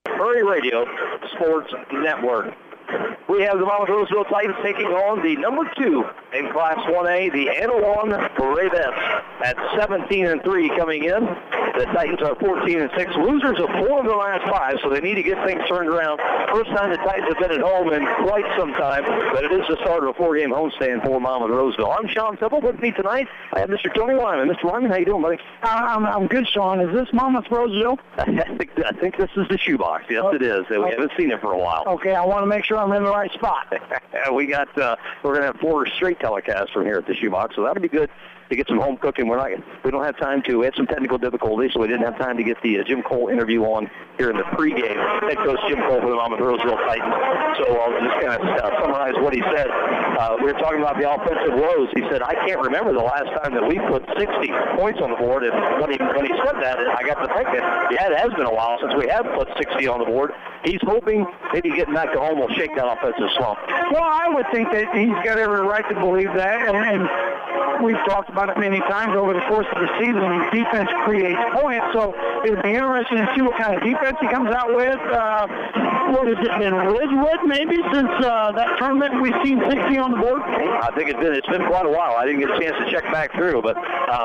Prairie Radio Sports Network. We have the Monmouth Roseville Titans taking on the number 2 in Class 1A, the Anawan Bravettes, at 17-3 coming in. The Titans are 14-6, losers of 4 of the last 5, so they need to get things turned around. First time the Titans have been at home in quite some time, but it is the start of a 4-game homestand for Monmouth Roseville. I'm Sean Temple. With me tonight, I have Mr. Tony Lyman. Mr. Lyman, how you doing, buddy? I'm good, Sean. Is this Monmouth Roseville? I think this is the shoebox. Yes, it is. We haven't seen it for a while. Okay, I want to make sure I'm in the right spot. We're going to have 4 straight telecasts from here at the shoebox, so that'll be good to get some home cooking. We don't have time to. We had some technical difficulties, so we didn't have time to get the Jim Cole interview on here in the pregame. Head coach Jim Cole for the Monmouth Roseville Titans. So I'll just kind of summarize what he said. We were talking about the offensive woes. He said, I can't remember the last time that we put 60 points on the board. And when he said that, I got to thinking, yeah, it has been a while since we have put 60 on the board. He's hoping maybe getting back to home will shake that offensive slump. Well, I would think that he's got every right to believe that, and we've talked about it many times over the course of the season. Defense creates points, so it'd be interesting to see what kind of defense he comes out with. What has it been, Ridgewood maybe, since that tournament we've seen 60 on the board? I think it's been quite a while. I didn't get a chance to check back through, but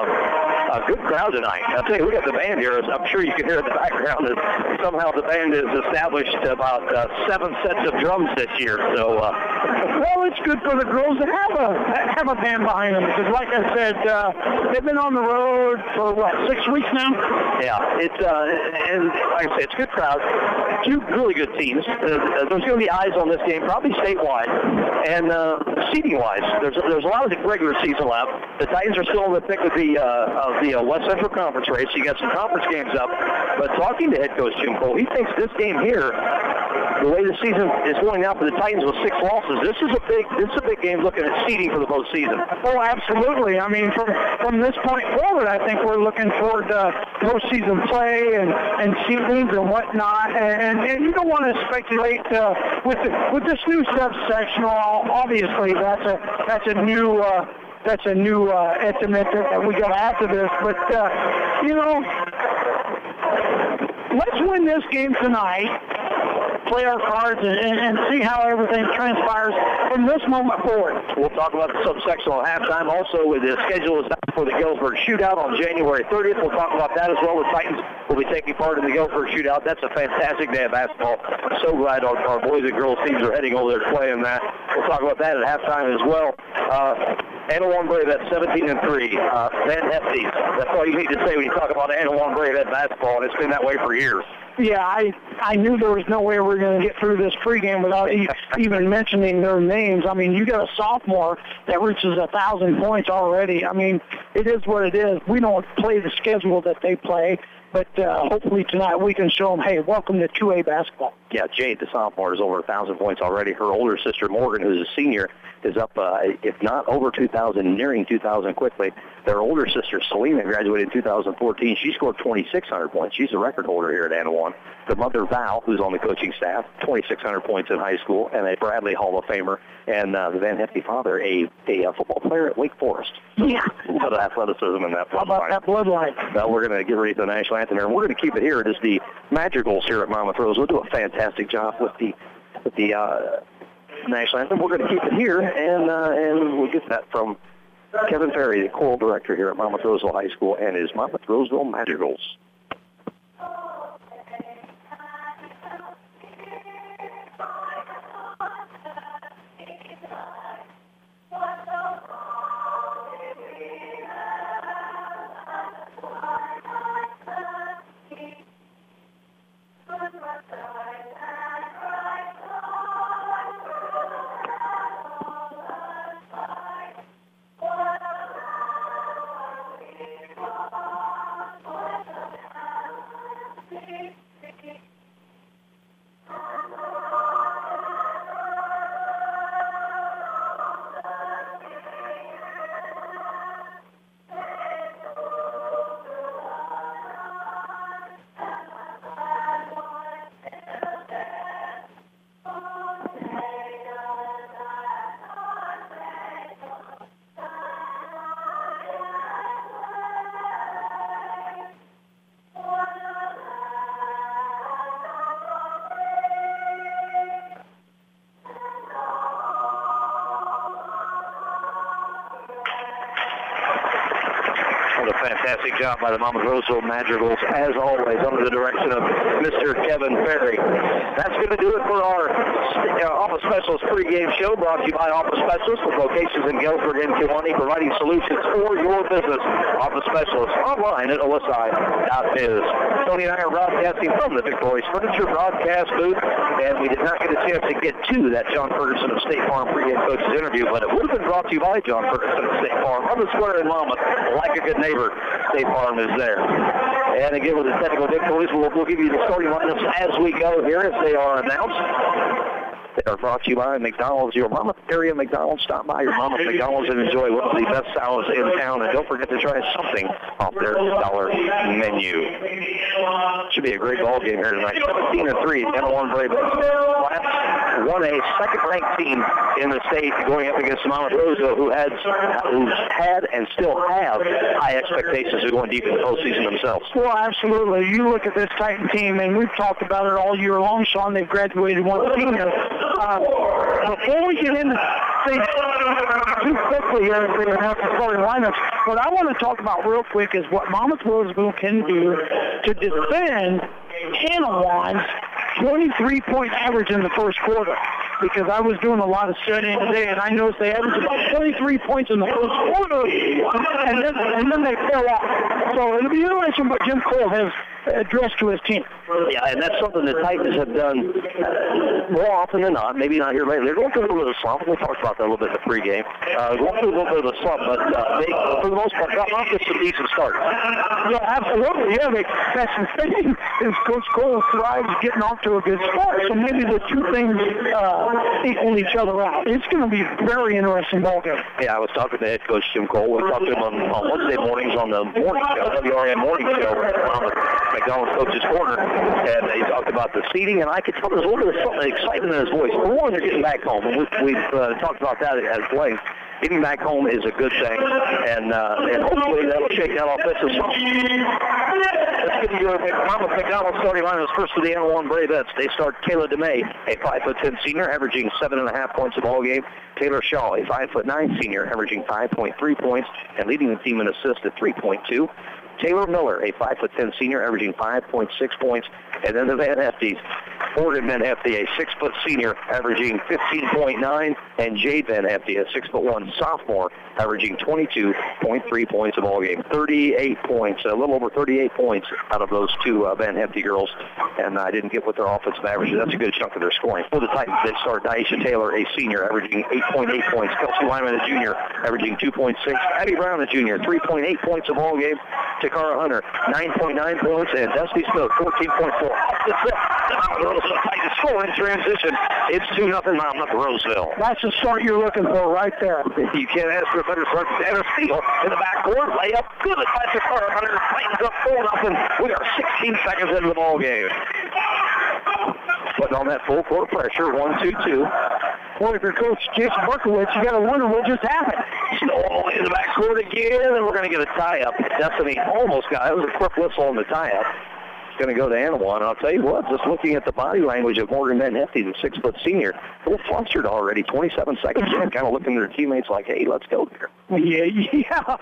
a good crowd tonight. I'll tell you, we got the band here. I'm sure you can hear in the background that somehow the band has established about 7 sets of drums this year. So, well, it's good for the girls to have a band behind them because, like I said, they've been on the road for 6 weeks now. Yeah, and like I said, it's a good crowd. 2 really good teams. There's going to be eyes on this game, probably statewide, and seating-wise, there's a lot of the regular season left. The Titans are still in the thick of the West Central Conference race. You got some conference games up, but talking to head coach Jim Cole, he thinks this game here, the way the season is going out for the Titans with 6 losses, this is a big game looking at seeding for the postseason. Oh, absolutely. I mean, from this point forward, I think we're looking forward to postseason play and seedings and whatnot. And you don't want to speculate with this new subsectional. Obviously, that's a new estimate that we got after this. But let's win this game tonight. Play our cards and see how everything transpires from this moment forward. We'll talk about the subsectional at halftime. Also, the schedule is out for the Galesburg Shootout on January 30th. We'll talk about that as well. The Titans will be taking part in the Galesburg Shootout. That's a fantastic day of basketball. So glad our boys and girls teams are heading over there to play in that. We'll talk about that at halftime as well. Anawan Bravettes 17-3. Van Hefty. That's all you need to say when you talk about Anawan Bravettes basketball, and it's been that way for years. Yeah, I knew there was no way we were going to get through this pregame without even mentioning their names. I mean, you got a sophomore that reaches 1,000 points already. I mean, it is what it is. We don't play the schedule that they play, but hopefully tonight we can show them, hey, welcome to 2A basketball. Yeah, Jade, the sophomore, is over 1,000 points already. Her older sister, Morgan, who's a senior, is up, if not over 2,000, nearing 2,000 quickly. Their older sister, Selena, graduated in 2014. She scored 2,600 points. She's a record holder here at Anawan. The mother, Val, who's on the coaching staff, 2,600 points in high school, and a Bradley Hall of Famer. And the Van Hefty father, a football player at Wake Forest. Yeah. A lot of athleticism in that bloodline. How about that bloodline? Well, we're going to get ready for the national anthem here, and we're going to keep it here. It is the Madrigals here at Monmouth Rose. We'll do a fantastic job with the national anthem. We're going to keep it here, and we'll get that from Kevin Ferry, the choral director here at Monmouth Roseville High School, and his Monmouth Roseville Madrigals. fantastic job by the Monmouth Roseville Madrigals, as always, under the direction of Mr. Kevin Ferry. That's going to do it for our Office Specialist pregame show, brought to you by Office Specialists with locations in Galesburg and Kewanee, providing solutions for your business. Office Specialists online at OSI.biz. Tony and I are broadcasting from the Victoria's Furniture broadcast booth, and we did not get a chance to get to that John Ferguson of State Farm pregame coach's interview, but it would have been brought to you by John Ferguson of State Farm on the square in Monmouth. Like a good neighbor, State Farm is there. And again, with the technical difficulties, we'll give you the starting lineups as we go here as they are announced. They are brought to you by McDonald's, your Monmouth area McDonald's. Stop by your Monmouth McDonald's and enjoy one of the best salads in town. And don't forget to try something off their dollar menu. Should be a great ball game here tonight. 17-3, N1 Braves. Class 1A, second-ranked team in the state, going up against Monmouth Roseville, who had and still have high expectations of going deep in the postseason themselves. Well, absolutely. You look at this Titan team, and we've talked about it all year long, Sean. They've graduated one senior. Before we get into things too quickly here and have the starting lineups, what I want to talk about real quick is what Monmouth Roseville can do to defend Anawan's 23-point average in the first quarter. Because I was doing a lot of studying today, and I noticed they averaged about 23 points in the first quarter, and then they fell off. So it'll be interesting what Jim Cole has addressed to his team. Yeah, and that's something the Titans have done more often than not. Maybe not here lately. They're going through a little bit of a slump. We talked about that a little bit in the pregame. Going through a little bit of a slump, but they, for the most part, got off to some decent starts. Yeah, absolutely. Yeah, that's the thing is Coach Cole thrives getting off to a good start. So maybe the two things equal each other out. It's going to be a very interesting ball game. Yeah, I was talking to head coach Jim Cole. We talked to him on Wednesday mornings on the morning show, WRN morning show, on the McDonald's Coach's Corner, and he talked about the seating, and I could tell there's a little bit of something excitement in his voice. For one, they're getting back home, and we've talked about that at length. Getting back home is a good thing, and hopefully that'll shake that offensive slump. Let's get to your Monmouth McDonald starting line. First for the N1 Bravettes. They start Kayla DeMay, a 5'10" senior, averaging 7.5 points a ball game. Taylor Shaw, a 5'9" senior, averaging 5.3 points and leading the team in assists at 3.2. Taylor Miller, a 5'10" senior, averaging 5.6 points. And then the Van Hefties, Morgan Van Hefty, a 6' senior, averaging 15.9, and Jade Van Hefty, a 6'1" sophomore, averaging 22.3 points a ball game. 38 points, a little over 38 points out of those two Van Hefty girls. And I didn't get what their offensive average is. That's a good chunk of their scoring. For the Titans, they start Daisha Taylor, a senior, averaging 8.8 points. Kelsey Lyman, a junior, averaging 2.6. Abby Brown, a junior, 3.8 points a ball game. Takara Hunter, 9.9 points, and Dusty Smith, 14.4. Roseville Titans score in transition. It's 2-0 Monmouth Roseville. That's the start you're looking for right there. You can't ask for a better start. And a steal in the backcourt. Layup good by Takara Hunter. Titans up 4-0. We are 16 seconds into the ball game. Putting on that full court pressure. 1-2-2. Boy, if you're Coach Jason Berkowitz, you got to wonder what just happened. Snow in the backcourt again, and we're going to get a tie-up. Destiny almost got it. It was a quick whistle on the tie-up. It's going to go to Anawan. I'll tell you what, just looking at the body language of Morgan Van Hefty, the 6' senior, a little flustered already, 27 seconds in, kind of looking at their teammates like, hey, let's go here. Yeah.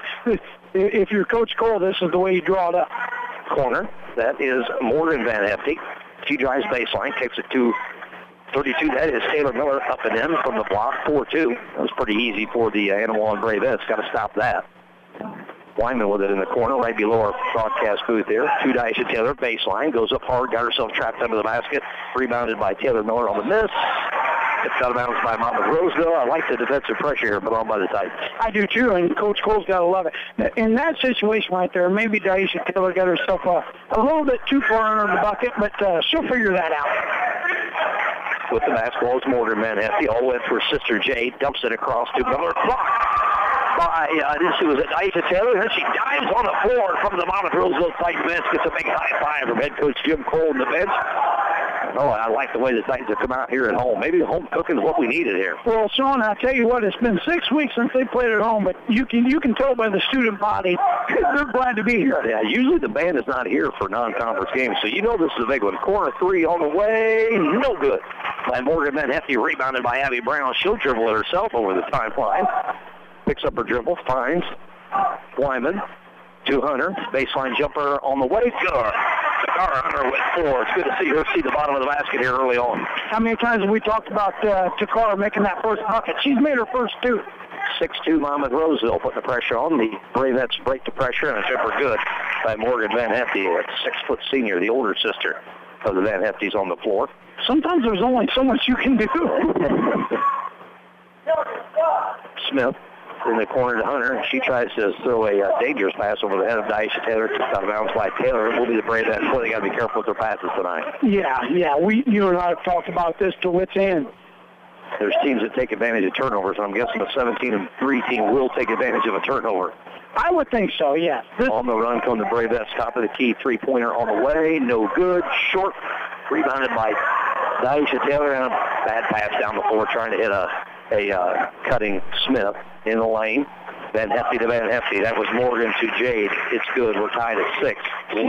If you're Coach Cole, this is the way you draw it up. Corner, that is Morgan Van Hefty. She drives baseline, kicks it to 32. That is Taylor Miller up and in from the block, 4-2. That was pretty easy for the Anawan Bravettes. Got to stop that. Wyman with it in the corner, right below our broadcast booth there. To Daisha Taylor, baseline, goes up hard, got herself trapped under the basket. Rebounded by Taylor Miller on the miss. It's out of bounds by Monmouth Roseville. I like the defensive pressure here put on by the Titans. I do too, and Coach Cole's got to love it. In that situation right there, maybe Daisha Taylor got herself a little bit too far under the bucket, but she'll figure that out. With the basketball is Morgan Van Hefty. All went for her sister Jade. Dumps it across to Miller. Blocked by, this was Daisha Taylor. And then she dives on the floor from the Monmouth Roseville Titans bench. Gets a big high five from head coach Jim Cole on the bench. Oh, I like the way the Titans have come out here at home. Maybe the home cooking is what we needed here. Well, Sean, I'll tell you what, it's been 6 weeks since they played at home, but you can tell by the student body they're glad to be here. Yeah, usually the band is not here for non-conference games, so you know this is a big one. Corner three on the way, no good. By Morgan Van Hefty, rebounded by Abby Brown. She'll dribble it herself over the timeline. Picks up her dribble, finds Wyman. to Hunter. Baseline jumper on the way. Good. Takara Hunter with 4. It's good to see her see the bottom of the basket here early on. How many times have we talked about Takara making that first bucket? She's made her first 2. 6'2" Monmouth Roseville putting the pressure on. The Bravettes break the pressure, and a jumper good by Morgan Van Hefty, a 6-foot senior, the older sister of the Van Hefties on the floor. Sometimes there's only so much you can do. Smith in the corner to Hunter. She tries to throw a dangerous pass over the head of Daisha Taylor. Kicked out of bounds by Taylor. It will be the Bravettes. Boy, they got to be careful with their passes tonight. Yeah. You and I have talked about this to wit's end. There's teams that take advantage of turnovers, and I'm guessing the 17-3 team will take advantage of a turnover. I would think so, yes. On the run come the Bravettes. Top of the key, three-pointer on the way. No good. Short. Rebounded by Daisha Taylor, and a bad pass down the floor trying to hit a cutting Smith in the lane. Van Hefty to Van Hefty. That was Morgan to Jade. It's good. We're tied at 6.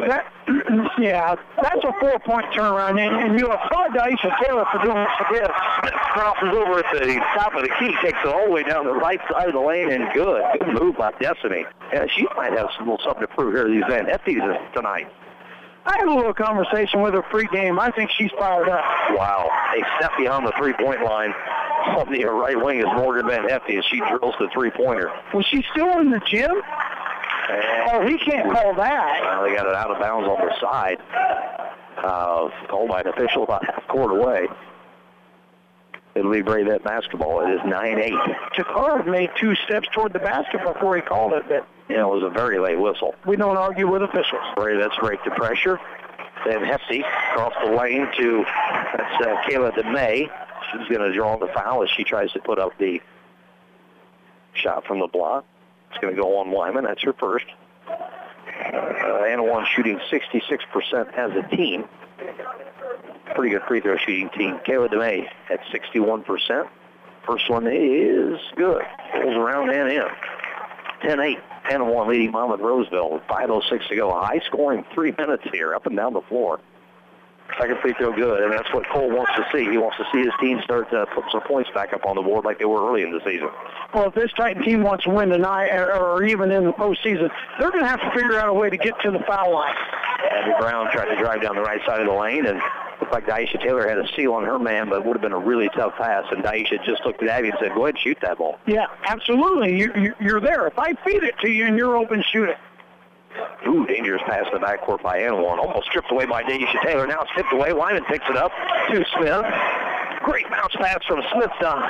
That's a 4-point turnaround, and you applaud Daisha Taylor for doing what she did. Smith crosses over at the top of the key, takes it all the way down the right side of the lane, and good. Good move by Destiny. And she might have a little something to prove here to these Van Hefties tonight. I had a little conversation with her pre-game. I think she's fired up. Wow. A step beyond the three-point line. On the right wing is Morgan Van Hefty as she drills the three-pointer. Was she still in the gym? He can't call that. Well, they got it out of bounds on the side. Called by an official about half court away. It'll be Bravette basketball. It is 9-8. Takara made 2 steps toward the basket before he called it, but it was a very late whistle. We don't argue with officials. Bravette's break the pressure. Then Hefty across the lane to Kayla DeMay. She's going to draw the foul as she tries to put up the shot from the block. It's going to go on Wyman. That's her first. Anawan shooting 66% as a team. Pretty good free throw shooting team. Kayla DeMay at 61%. First one is good. Rolls around and in. 10-8. Anawan leading Monmouth Roseville with 5:06 to go. A high-scoring 3 minutes here, up and down the floor. Second free throw good, and that's what Cole wants to see. He wants to see his team start to put some points back up on the board like they were early in the season. Well, if this Titan team wants to win tonight or even in the postseason, they're going to have to figure out a way to get to the foul line. Abby Brown tried to drive down the right side of the lane, and looked like Daisha Taylor had a seal on her man, but it would have been a really tough pass, and Daisha just looked at Abby and said, go ahead and shoot that ball. Yeah, absolutely. You're there. If I feed it to you and you're open, shoot it. Ooh, dangerous pass in the backcourt by Anawan. Almost stripped away by Daisha Taylor. Now it's tipped away. Wyman picks it up to Smith. Great bounce pass from Smith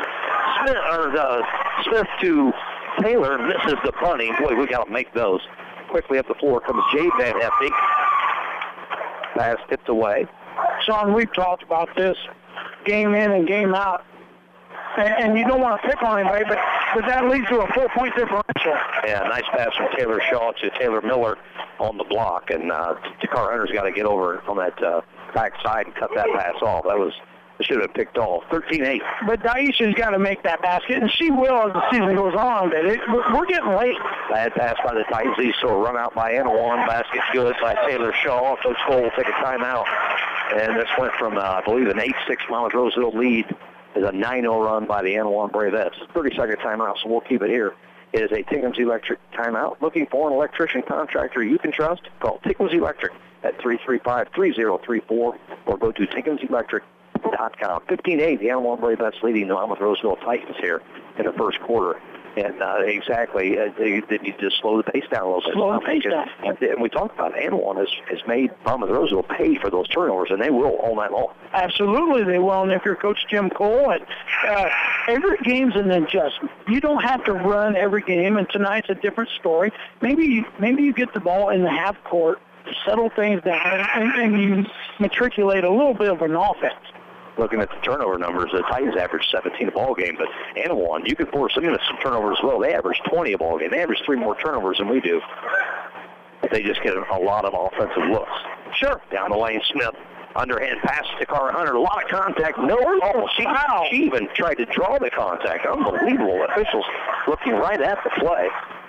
to Taylor. Misses the bunny. Boy, we got to make those. Quickly up the floor comes Jade Van Hefty. Pass tipped away. Sean, we've talked about this game in and game out. And you don't want to pick on anybody, but that leads to a 4-point differential. Yeah, nice pass from Taylor Shaw to Taylor Miller on the block, and Takara Hunter's got to get over on that back side and cut that pass off. It should have been picked off. 13-8. But Daisha's got to make that basket, and she will as the season goes on. But we're getting late. Bad pass by the Titans. So a run out by Anawan. Basket good by Taylor Shaw. Coach Cole will take a timeout. And this went from, I believe, an 8-6 Monmouth Roseville lead is a 9-0 run by the Anawan Bravettes. 30-second timeout, so we'll keep it here. It is a Tickham's Electric timeout. Looking for an electrician contractor you can trust? Call Tickham's Electric at 335-3034 or go to tickhamselectric.com. 15-8, the Anawan Bravettes leading the Monmouth Roseville Titans here in the first quarter. And they need to slow the pace down a little bit. Slow the pace down. And we talked about Anawan has made Monmouth Roseville pay for those turnovers, and they will all night long. Absolutely, they will. And if you're Coach Jim Cole, every game's an adjustment. You don't have to run every game, and tonight's a different story. Maybe you get the ball in the half court, settle things down, and you matriculate a little bit of an offense. Looking at the turnover numbers, the Titans average 17 a ball game, but Anawan, you can force them into some turnovers as well. They average 20 a ball game. They average 3 more turnovers than we do. They just get a lot of offensive looks. Sure. Down the lane, Smith. Underhand pass to Takara Hunter. A lot of contact. No, she even tried to draw the contact. Unbelievable. Officials looking right at the play.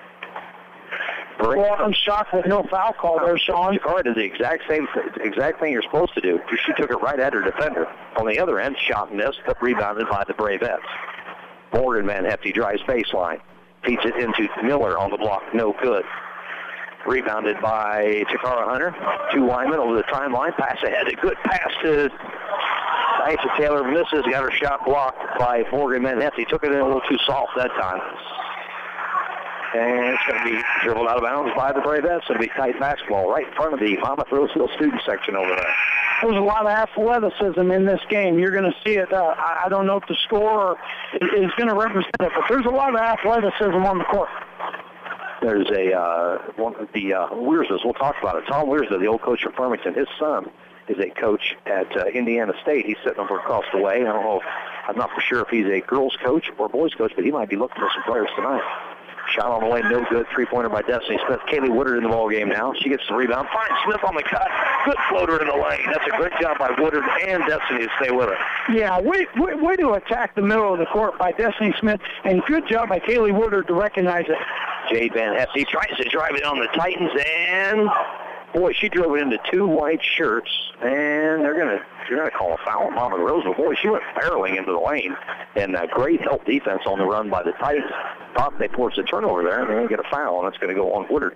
Well, I'm shocked with no foul call there, Sean. Takara did the exact thing you're supposed to do. She took it right at her defender. On the other end, shot missed, but rebounded by the Bravettes. Morgan Van Hefty drives baseline. Feeds it into Miller on the block. No good. Rebounded by Takara Hunter. 2 linemen over the timeline. Pass ahead. A good pass to Aisha Taylor. Misses. Got her shot blocked by Morgan Manhefty. Took it in a little too soft that time. And it's going to be dribbled out of bounds by the Bravettes. It'll be tight basketball right in front of the Monmouth Roseville student section over there. There's a lot of athleticism in this game. You're going to see it. I don't know if the score is going to represent it, but there's a lot of athleticism on the court. There's one of the Wiersas. We'll talk about it. Tom Wiersa, the old coach from Farmington, his son is a coach at Indiana State. He's sitting over across the way. I'm not for sure if he's a girls coach or boys coach, but he might be looking for some players tonight. Shot on the way, no good. 3-pointer by Destiny Smith. Kaylee Woodard in the ball game now. She gets the rebound. Finds Smith on the cut. Good floater in the lane. That's a great job by Woodard and Destiny to stay with her. Yeah, way to attack the middle of the court by Destiny Smith, and good job by Kaylee Woodard to recognize it. Jade Van Hefty tries to drive it on the Titans, and boy, she drove it into 2 white shirts, and they're gonna call a foul on Monmouth Roseville. Boy, she went barreling into the lane, and great help defense on the run by the Titans. Thought they forced a turnover there, and they're gonna get a foul, and that's gonna go on Woodard.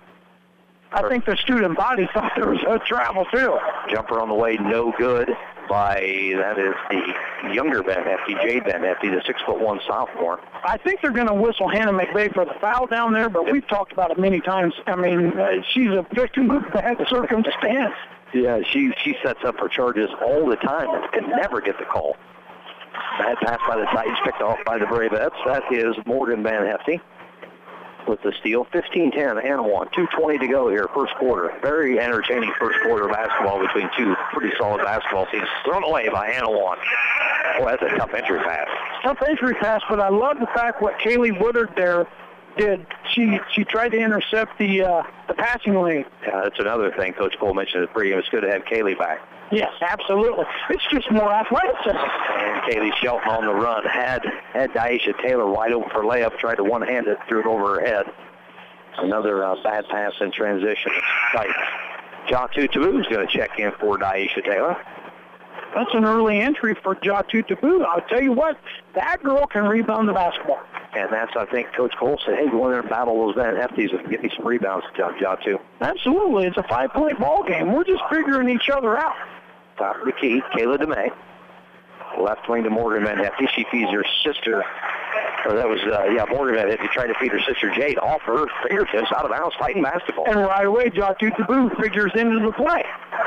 I think the student body thought there was a travel too. Jumper on the way, no good by, that is the younger Van Hefty, Jade Van Hefty, the 6'1" sophomore. I think they're going to whistle Hannah McVeigh for the foul down there, but we've talked about it many times. I mean, she's a victim of bad circumstance. Yeah, she sets up her charges all the time and can never get the call. Bad pass by the Titans, picked off by the Bravettes. That is Morgan Van Hefty with the steal. 15-10, Anawan. 2:20 to go here, first quarter. Very entertaining first quarter basketball between two pretty solid basketball teams. Thrown away by Anawan. Boy, that's a tough entry pass. Tough entry pass, but I love the fact what Kaylee Woodard there did. She tried to intercept the passing lane. Yeah, that's another thing Coach Cole mentioned at the pregame. It's good to have Kaylee back. Yes, absolutely. It's just more athleticism. And Kaylee Shelton on the run had Daisha Taylor wide open for layup, tried to one-hand it, threw it over her head. Another bad pass in transition. Tight. Jatu Tabu is going to check in for Daisha Taylor. That's an early entry for Jatu Tabu. I'll tell you what, that girl can rebound the basketball. And that's, I think, Coach Cole said, hey, go in there and battle those Van Hefties and get me some rebounds, Jatu. Absolutely. It's a 5-point ball game. We're just figuring each other out. Top of the key, Kayla DeMay. Left wing to Morgan Van Hefty. She feeds her sister, or that was, Morgan Van Hefty tried to feed her sister Jade off her fingertips out of bounds, fighting basketball. And right away, Jatu Tabu figures into the play.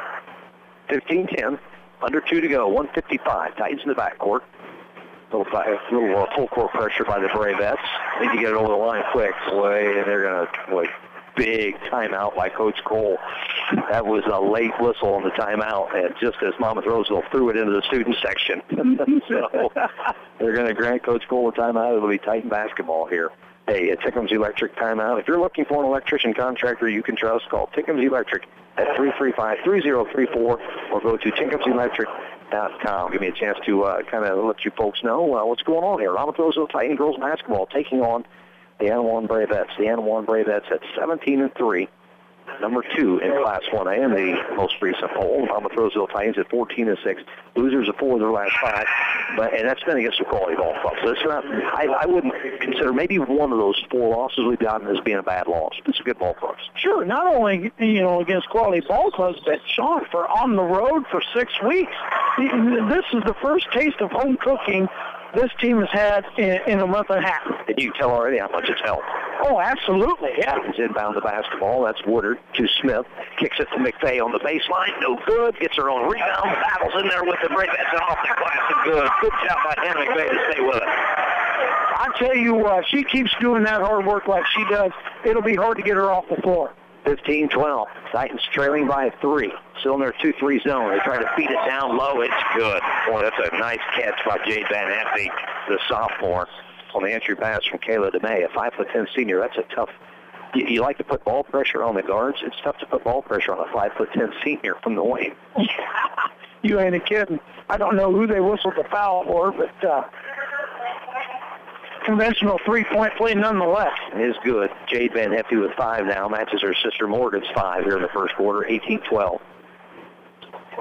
15-10, under 2 to go, 1:55. Titans in the backcourt. Little full court pressure by the Bravettes. Need to get it over the line quick. Boy, and they're going to, big timeout by Coach Cole. That was a late whistle on the timeout, and just as Monmouth Roseville threw it into the student section. So they're going to grant Coach Cole a timeout. It'll be Titan basketball here. Hey, Tickham's Electric timeout. If you're looking for an electrician contractor you can trust, call Tickham's Electric at 335-3034 or go to tickhamselectric.com. Give me a chance to kind of let you folks know what's going on here. Monmouth Roseville Titan girls basketball taking on the Anawan Bravettes. The Anawan Bravettes at 17-3, number 2 in Class 1A in the most recent poll. Monmouth Roseville Titans at 14-6. Losers of 4 of their last 5, and that's been against the quality ball club. So it's not. I wouldn't consider maybe one of those 4 losses we've gotten as being a bad loss. It's a good ball clubs. Sure, not only against quality ball clubs, but Sean, for on the road for 6 weeks. This is the first taste of home cooking this team has had in a month and a half. And you can tell already how much it's helped. Oh, absolutely, yeah. He's inbound the basketball. That's Woodard to Smith. Kicks it to McVeigh on the baseline. No good. Gets her own rebound. Battles in there with the Bravettes and off the glass and good. Good job by Hannah McVeigh to stay with it. I tell you what, she keeps doing that hard work like she does. It'll be hard to get her off the floor. 15-12. Titans trailing by 3. Still in their 2-3 zone. They try to feed it down low. It's good. Boy, that's a nice catch by Jade Van Hefty, the sophomore, on the entry pass from Kayla DeMay, a 5'10" senior. That's a tough. You like to put ball pressure on the guards. It's tough to put ball pressure on a 5'10" senior from the wing. Yeah, you ain't a kidding. I don't know who they whistled the foul for, but conventional 3-point play nonetheless. It is good. Jade Van Hefty with 5 now. Matches her sister Morgan's 5 here in the first quarter, 18-12.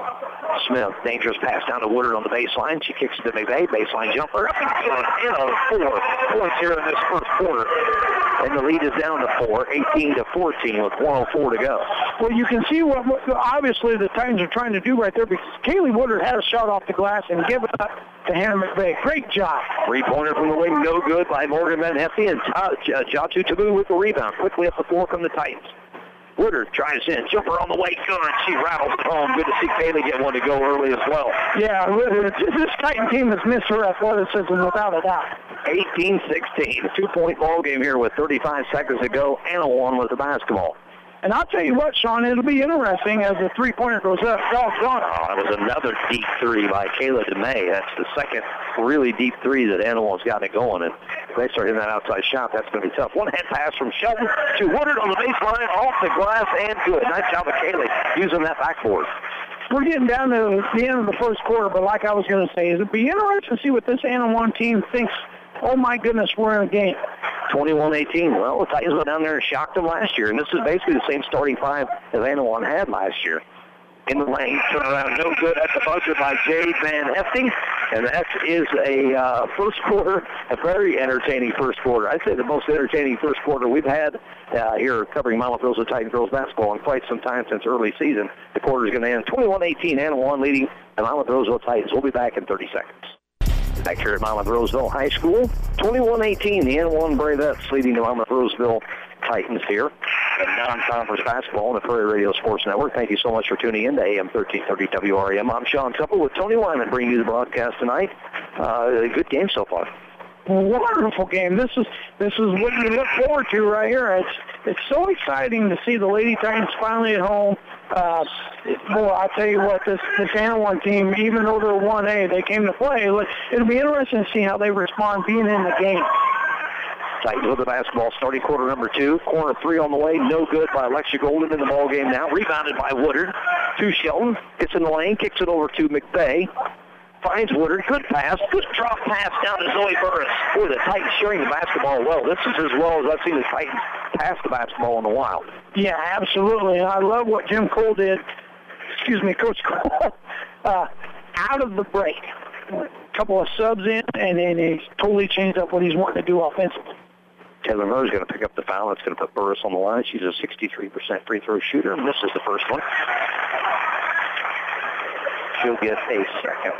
Smith, dangerous pass down to Woodard on the baseline. She kicks it to McVeigh, baseline jumper. Up and in on 4 points here in this first quarter. And the lead is down to 4, 18-14 with 1:04 to go. Well, you can see what obviously the Titans are trying to do right there, because Kaylee Woodard had a shot off the glass and give it up to Hannah McVeigh. Great job. 3-pointer from the wing, no good by Morgan Van Hefty, and Jatu Tabu with the rebound. Quickly up the floor from the Titans. Woodard tries in, jumper on the way, good. She rattles it home. Good to see Kaylee get one to go early as well. Yeah, this Titan team has missed her athleticism without a doubt. 18-16, a 2-point ball game here with 35 seconds to go. Anawan with the basketball. And I'll tell you what, Sean, it'll be interesting as the three-pointer goes up. Doggone. Oh, it was another deep three by Kayla DeMay. That's the second really deep three that Anawan's got it going. And if they start hitting that outside shot, that's going to be tough. One-hand pass from Shelton to Woodard on the baseline, off the glass, and good. Nice job of Kaylee using that backboard. We're getting down to the end of the first quarter, but like I was going to say, it'll be interesting to see what this Anawan team thinks. Oh, my goodness, we're in a game. 21-18. Well, the Titans went down there and shocked them last year, and this is basically the same starting five as Anawan had last year. In the lane, turn around, no good at the buzzer by Jade Van Hefty, and that is a first quarter, a very entertaining first quarter. I'd say the most entertaining first quarter we've had here covering Monmouth Roseville Titans girls basketball in quite some time since early season. The quarter is going to end 21-18, Anawan leading the Monmouth Roseville Titans. We'll be back in 30 seconds. Back here at Monmouth Roseville High School, 21-18, the N1 Bravettes leading the Monmouth Roseville Titans here in non-conference basketball on the Prairie Radio Sports Network. Thank you so much for tuning in to AM 1330 WRAM. I'm Sean Tupper with Tony Wyman bringing you the broadcast tonight. A good game so far. Wonderful game. This is what you look forward to right here. It's so exciting to see the Lady Titans finally at home. Boy, I tell you what, this Anawan team, even though they're 1A, they came to play. It'll be interesting to see how they respond being in the game. Titans with the basketball starting quarter number 2. Corner 3 on the way, no good by Alexia Golden in the ball game now. Rebounded by Woodard to Shelton. Gets in the lane, kicks it over to McVeigh. Finds Woodard, good pass, good drop pass down to Zoe Burris. Boy, the Titans sharing the basketball well. This is as well as I've seen the Titans pass the basketball in a while. Yeah, absolutely. And I love what Jim Cole did. Coach Cole, out of the break. A couple of subs in, and then he's totally changed up what he's wanting to do offensively. Taylor Murray's going to pick up the foul. That's going to put Burris on the line. She's a 63% free throw shooter, and misses the first one. She'll get a second.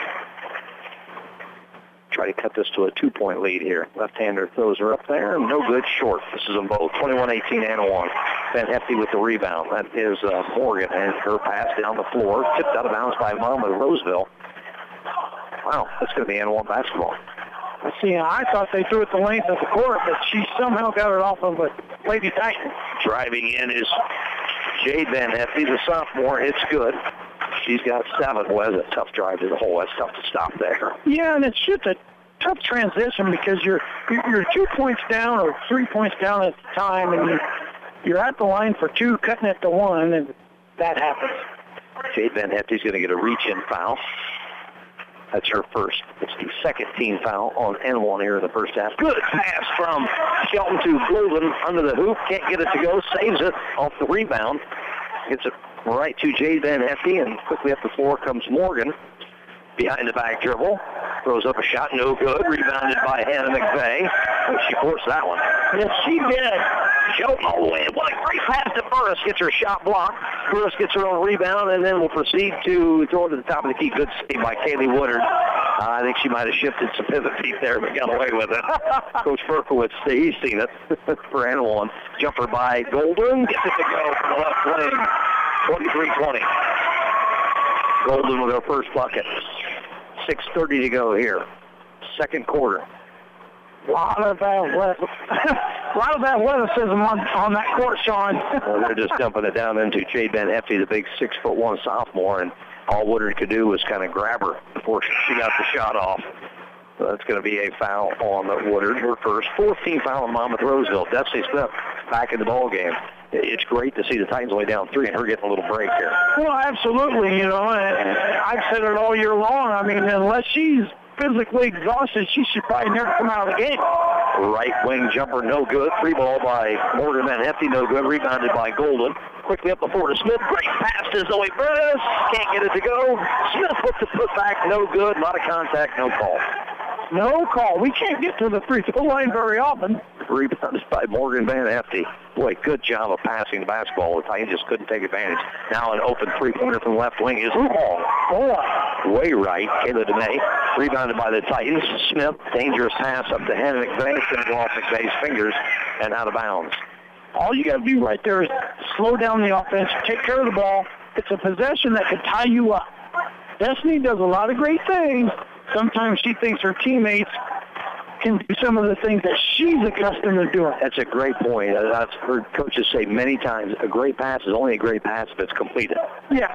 Try to cut this to a 2-point lead here. Left-hander throws her up there. No good, short. This is them both. 21-18, Anawan. Van Hefty with the rebound. That is Morgan, and her pass down the floor. Tipped out of bounds by Monmouth Roseville. Wow, that's going to be Anawan basketball. See, I thought they threw it the length of the court, but she somehow got it off of a Lady Titan. Driving in is Jade Van Hefty, the sophomore. It's good. She's got 7. Boy, that's a tough drive to the hole. That's tough to stop there. Yeah, and it's just a tough transition because you're 2 points down or 3 points down at the time, and you're at the line for 2, cutting it to 1, and that happens. Jade Van Hefty's going to get a reach-in foul. That's her first. It's the second team foul on Anawan here in the first half. Good pass from Shelton to Golden under the hoop. Can't get it to go. Saves it off the rebound. Gets it right to Jade Van Hefty, and quickly up the floor comes Morgan. Behind the back dribble. Throws up a shot, no good. Rebounded by Hannah McVeigh. She forced that one. Yes, she did. Shelton all the way. What a great pass to Burris. Gets her shot blocked. Burris gets her own rebound, and then will proceed to throw it to the top of the key. Good save by Kaylee Woodard. I think she might have shifted some pivot feet there, but got away with it. Coach Berkowitz, he's seen it for Anawan. Jumper by Golden. Gets it to go from the left wing. 23-20. Golden with her first bucket. 6:30 to go here. Second quarter. A lot of athleticism on that court, Sean. Well, they're just dumping it down into Jade Van Hefty, the big 6'1" sophomore, and all Woodard could do was kind of grab her before she got the shot off. So that's going to be a foul on Woodard. Her first 14th foul on Monmouth Roseville. Destiny Smith back in the ball game. It's great to see the Titans only down 3 and her getting a little break here. Well, absolutely. I've said it all year long. I mean, unless she's physically exhausted, she should probably never come out of the game. Right wing jumper, no good. Free ball by Morgan Van Hefty, no good. Rebounded by Golden. Quickly up the floor to Smith. Great pass to Zoe Burris. Can't get it to go. Smith with the putback, no good. A lot of contact, no call. No call. We can't get to the free throw line very often. Rebounded by Morgan Van Hefty. Boy, good job of passing the basketball. The Titans just couldn't take advantage. Now an open three-pointer from the left wing is long. Way right. Kayla DeMay. Rebounded by the Titans. Smith, dangerous pass up to Hannah McVeigh. It's going to go off McVeigh's fingers and out of bounds. All you got to do right there is slow down the offense, take care of the ball. It's a possession that could tie you up. Destiny does a lot of great things. Sometimes she thinks her teammates can do some of the things that she's accustomed to doing. That's a great point. I've heard coaches say many times, a great pass is only a great pass if it's completed. Yes.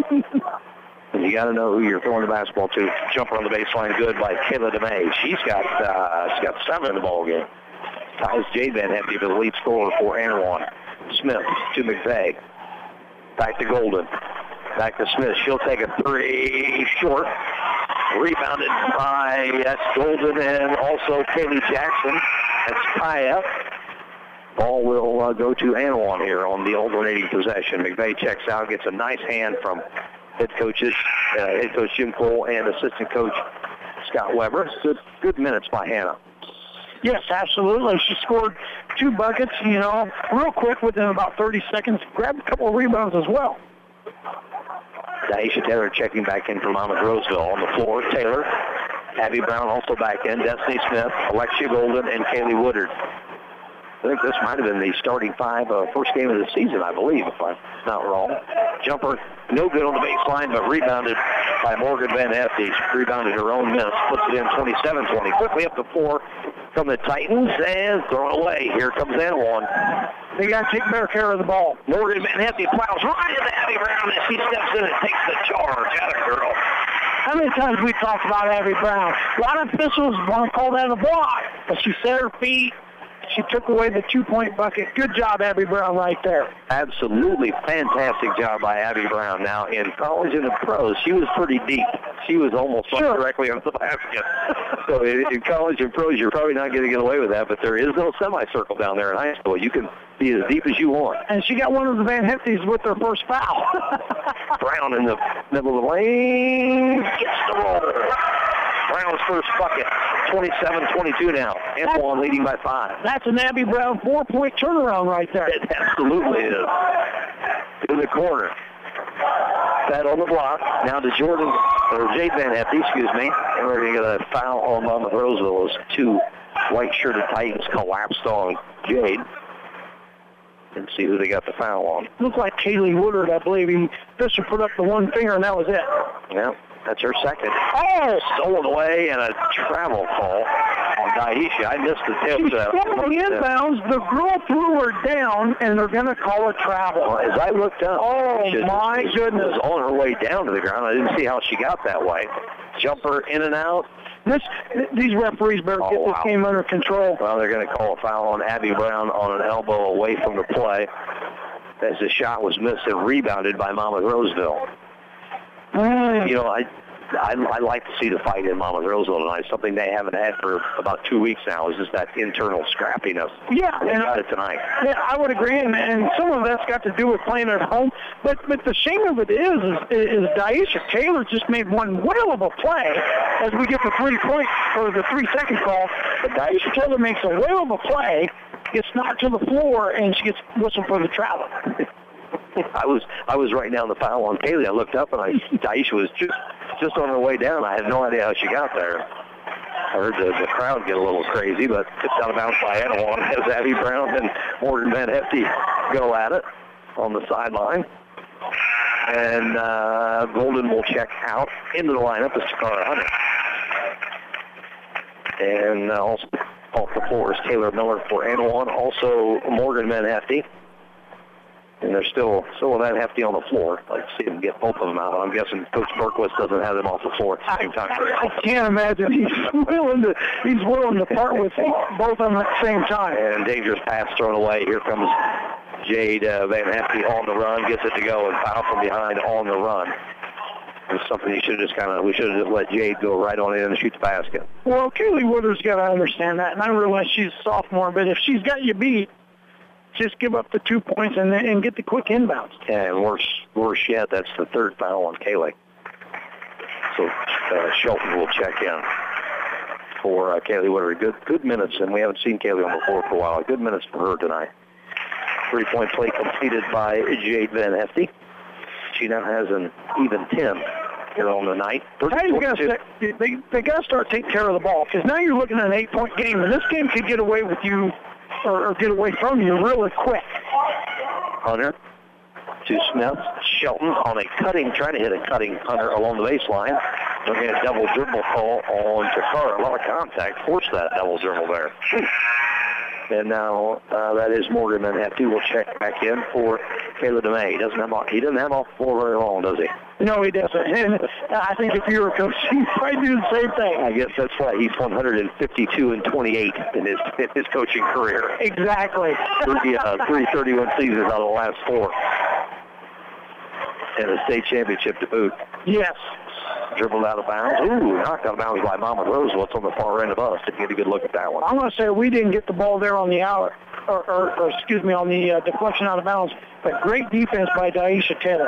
And you got to know who you're throwing the basketball to. Jumper on the baseline, good by Kayla DeMay. She's got 7 in the ball game. Ties Jade Van Hefty for the lead scorer for Anawan. Smith to McVeigh. Back to Golden. Back to Smith. She'll take a three short. Rebounded by Golden and also Kaylee Jackson. That's Kaya. Ball will go to Anawan here on the alternating possession. McVeigh checks out, gets a nice hand from head coach Jim Cole and assistant coach Scott Weber. Good minutes by Hannah. Yes, absolutely. She scored 2 buckets, real quick within about 30 seconds. Grabbed a couple of rebounds as well. Daisha Taylor checking back in for Monmouth Roseville on the floor. Taylor, Abby Brown also back in. Destiny Smith, Alexia Golden, and Kaylee Woodard. I think this might have been the starting 5 first game of the season, I believe, if I'm not wrong. Jumper, no good on the baseline, but rebounded by Morgan Van Hefty. Rebounded her own miss, puts it in 27-20. Quickly up the floor from the Titans and thrown away. Here comes Anawan. They got to take better care of the ball. Morgan Van Hefty plows right into Abby Brown as she steps in and takes the charge. Atta girl. How many times we talked about Abby Brown? A lot of officials want to call that a block, but she set her feet. She took away the 2-point bucket. Good job, Abby Brown, right there. Absolutely fantastic job by Abby Brown. Now, in college and the pros, she was pretty deep. She was almost directly on the basket. So in college and pros, you're probably not going to get away with that, but there is no semicircle down there in high school. You can be as deep as you want. And she got one of the Van Heftys with their first foul. Brown in the middle of the lane. Gets the roll. Brown's first bucket, 27-22 now. Anawan leading by 5. That's an Abby Brown 4-point turnaround right there. It absolutely is. In the corner. That on the block. Now to Jade Van Hefty, and we're going to get a foul on Monmouth Roseville as 2 white-shirted Titans collapsed on Jade. And see who they got the foul on. Looked like Kaylee Woodard, I believe. Fisher put up the one finger, and that was it. Yeah. That's her second. Oh, stolen away and a travel call on Daisha. I missed the tip. She's stepping inbounds. The girl threw her down, and they're going to call a travel. Well, as I looked up, my goodness, was on her way down to the ground. I didn't see how she got that way. Jumper in and out. These referees better get this game under control. Well, they're going to call a foul on Abby Brown on an elbow away from the play as the shot was missed and rebounded by Monmouth Roseville. I like to see the fight in Monmouth Roseville tonight. Something they haven't had for about 2 weeks now is just that internal scrappiness. Yeah, they got it tonight. Yeah, I would agree, and some of that's got to do with playing at home. But the shame of it is Daisha Taylor just made one whale of a play as we get the 3-point or the 3-second call. But Daisha Taylor makes a whale of a play, gets knocked to the floor, and she gets whistled for the travel. I was writing down the foul on Kaylee. I looked up and Daisha was just on her way down. I had no idea how she got there. I heard the crowd get a little crazy, but it's out of bounds by Anawan as Abby Brown and Morgan Van Hefty go at it on the sideline. And Golden will check out into the lineup as Takara Hunter. And also off the floor is Taylor Miller for Anawan, also Morgan Van Hefty. And they're still Van Hefty on the floor. I'd like to see them get both of them out. I'm guessing Coach Berquist doesn't have them off the floor at the same time. I can't imagine he's willing to part with both of them at the same time. And dangerous pass thrown away. Here comes Jade Van Hefty on the run, gets it to go, and foul from behind on the run. It's something we should have just let Jade go right on in and shoot the basket. Well, Kaylee Woodard's got to understand that, and I realize she's a sophomore, but if she's got you beat, just give up the 2 points and get the quick inbounds. And worse yet, that's the third foul on Kaylee. So Shelton will check in for Kaylee Woodard. Good minutes, and we haven't seen Kaylee on the floor for a while. Good minutes for her tonight. 3-point play completed by Jade Van Hefty. She now has an even 10 here on the night. They got to start taking care of the ball, because now you're looking at an 8-point game, and this game could get away with you or get away from you really quick. Hunter to Smith. Shelton on trying to hit a cutting Hunter along the baseline. We're going to double dribble call on Takara. A lot of contact. Force that double dribble there. And now that is Morgan Van Hefty. We'll check back in for Caleb DeMay. He doesn't have off the floor very long, does he? No, he doesn't. And I think if you were a coach, he'd probably do the same thing. I guess that's why he's 152-28 in his coaching career. Exactly. 331 seasons out of the last 4. And a state championship to boot. Yes. Dribbled out of bounds. Ooh, knocked out of bounds by Mama Roosevelt on the far end of us. Didn't get a good look at that one. I'm going to say we didn't get the ball there on the on the deflection out of bounds. But great defense by Daisha Taylor.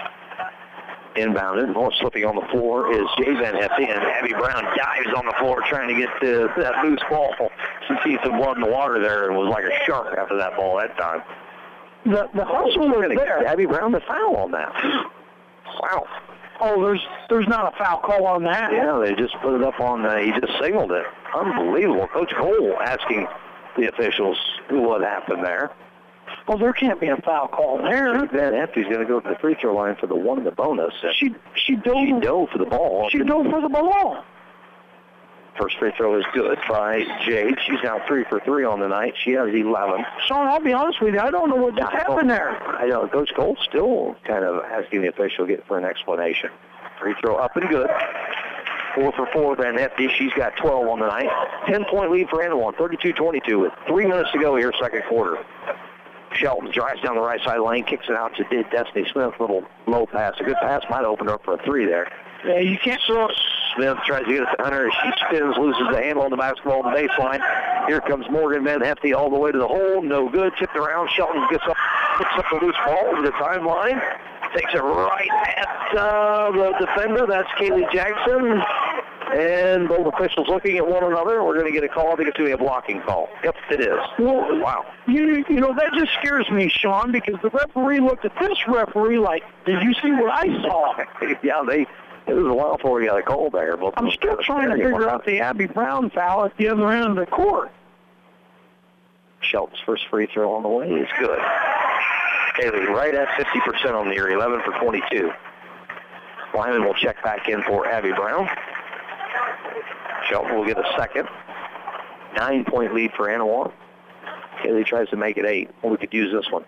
Inbounded. More slipping on the floor is Jay Van Hefty, and Abby Brown dives on the floor trying to get that loose ball. She sees some blood in the water there and was like a shark after that ball that time. The hustle was there. Abby Brown the foul on that. Wow. Oh, there's not a foul call on that. Yeah, they just put it up on, he just signaled it. Unbelievable. Coach Cole asking the officials what happened there. Well, there can't be a foul call there. Van Hefty's going to go to the free throw line for the one, the bonus. She dove for the ball. She dove for the ball. First free throw is good by Jade. She's now 3 for 3 on the night. She has 11. Sean, I'll be honest with you. I don't know what just happened there. I know. Coach Cole still kind of asking the official for an explanation. Free throw up and good. 4 for 4, Van Hefty. She's got 12 on the night. 10-point lead for Anawan, 32-22 with 3 minutes to go here, second quarter. Shelton drives down the right side lane, kicks it out to Destiny Smith. Little low pass. A good pass might open her up for a 3 there. Yeah, you can't throw it. Smith tries to get it to Hunter. She spins, loses the handle on the basketball on the baseline. Here comes Morgan Van Hefty all the way to the hole. No good. Tipped around. Shelton picks up the loose ball over the timeline. Takes it right at the defender. That's Kaylee Jackson. And both officials looking at one another. We're going to get a call. I think it's going to be a blocking call. Yep, it is. Well, wow. You know, that just scares me, Sean, because the referee looked at this referee like, did you see what I saw? Yeah, it was a while before we got a call there. I'm still trying to figure out the Abby Brown foul at the other end of the court. Shelton's first free throw on the way is good. Kaylee right at 50% on the year, 11 for 22. Lyman will check back in for Abby Brown. Shelton will get a second. 9-point lead for Anawan. Kaylee tries to make it 8. Well, we could use this one.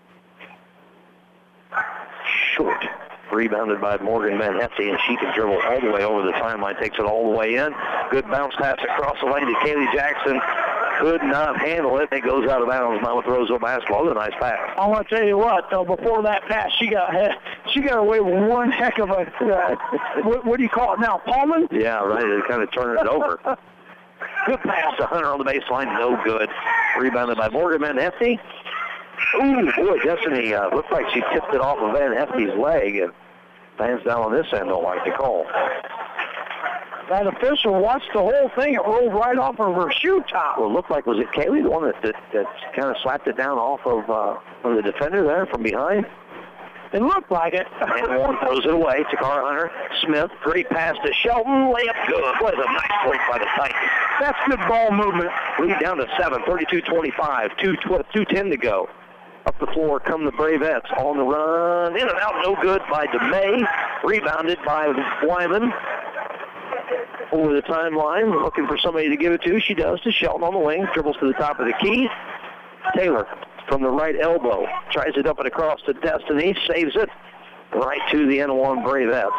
Short. Rebounded by Morgan Van Hefty, and she can dribble all the way over the timeline, takes it all the way in. Good bounce pass across the lane to Kaylee Jackson. Could not handle it. It goes out of bounds. Mama throws a basketball. A nice pass. I want to tell you what, though, before that pass, she got away with one heck of a, what do you call it now, palming? Yeah, right. It kind of turned it over. Good pass to Hunter on the baseline. No good. Rebounded by Morgan Van Hefty. Ooh, boy, Destiny looked like she tipped it off of Van Hefty's leg, and fans down on this end don't like the call. That official watched the whole thing. It rolled right off of her shoe top. Well, it looked like, was it Kaylee, the one that kind of slapped it down off of the defender there from behind? It looked like it. And one throws it away. Takara Hunter. Smith, great pass to Shelton. Layup good. What a nice point by the Titans. That's good ball movement. Lead down to 7, 32-25, 2:10 to go. Up the floor come the Bravettes on the run. In and out, no good by DeMay. Rebounded by Wyman. Over the timeline, looking for somebody to give it to. She does to Shelton on the wing. Dribbles to the top of the key. Taylor from the right elbow. Tries it up and across to Destiny. Saves it right to the Anawan Bravettes.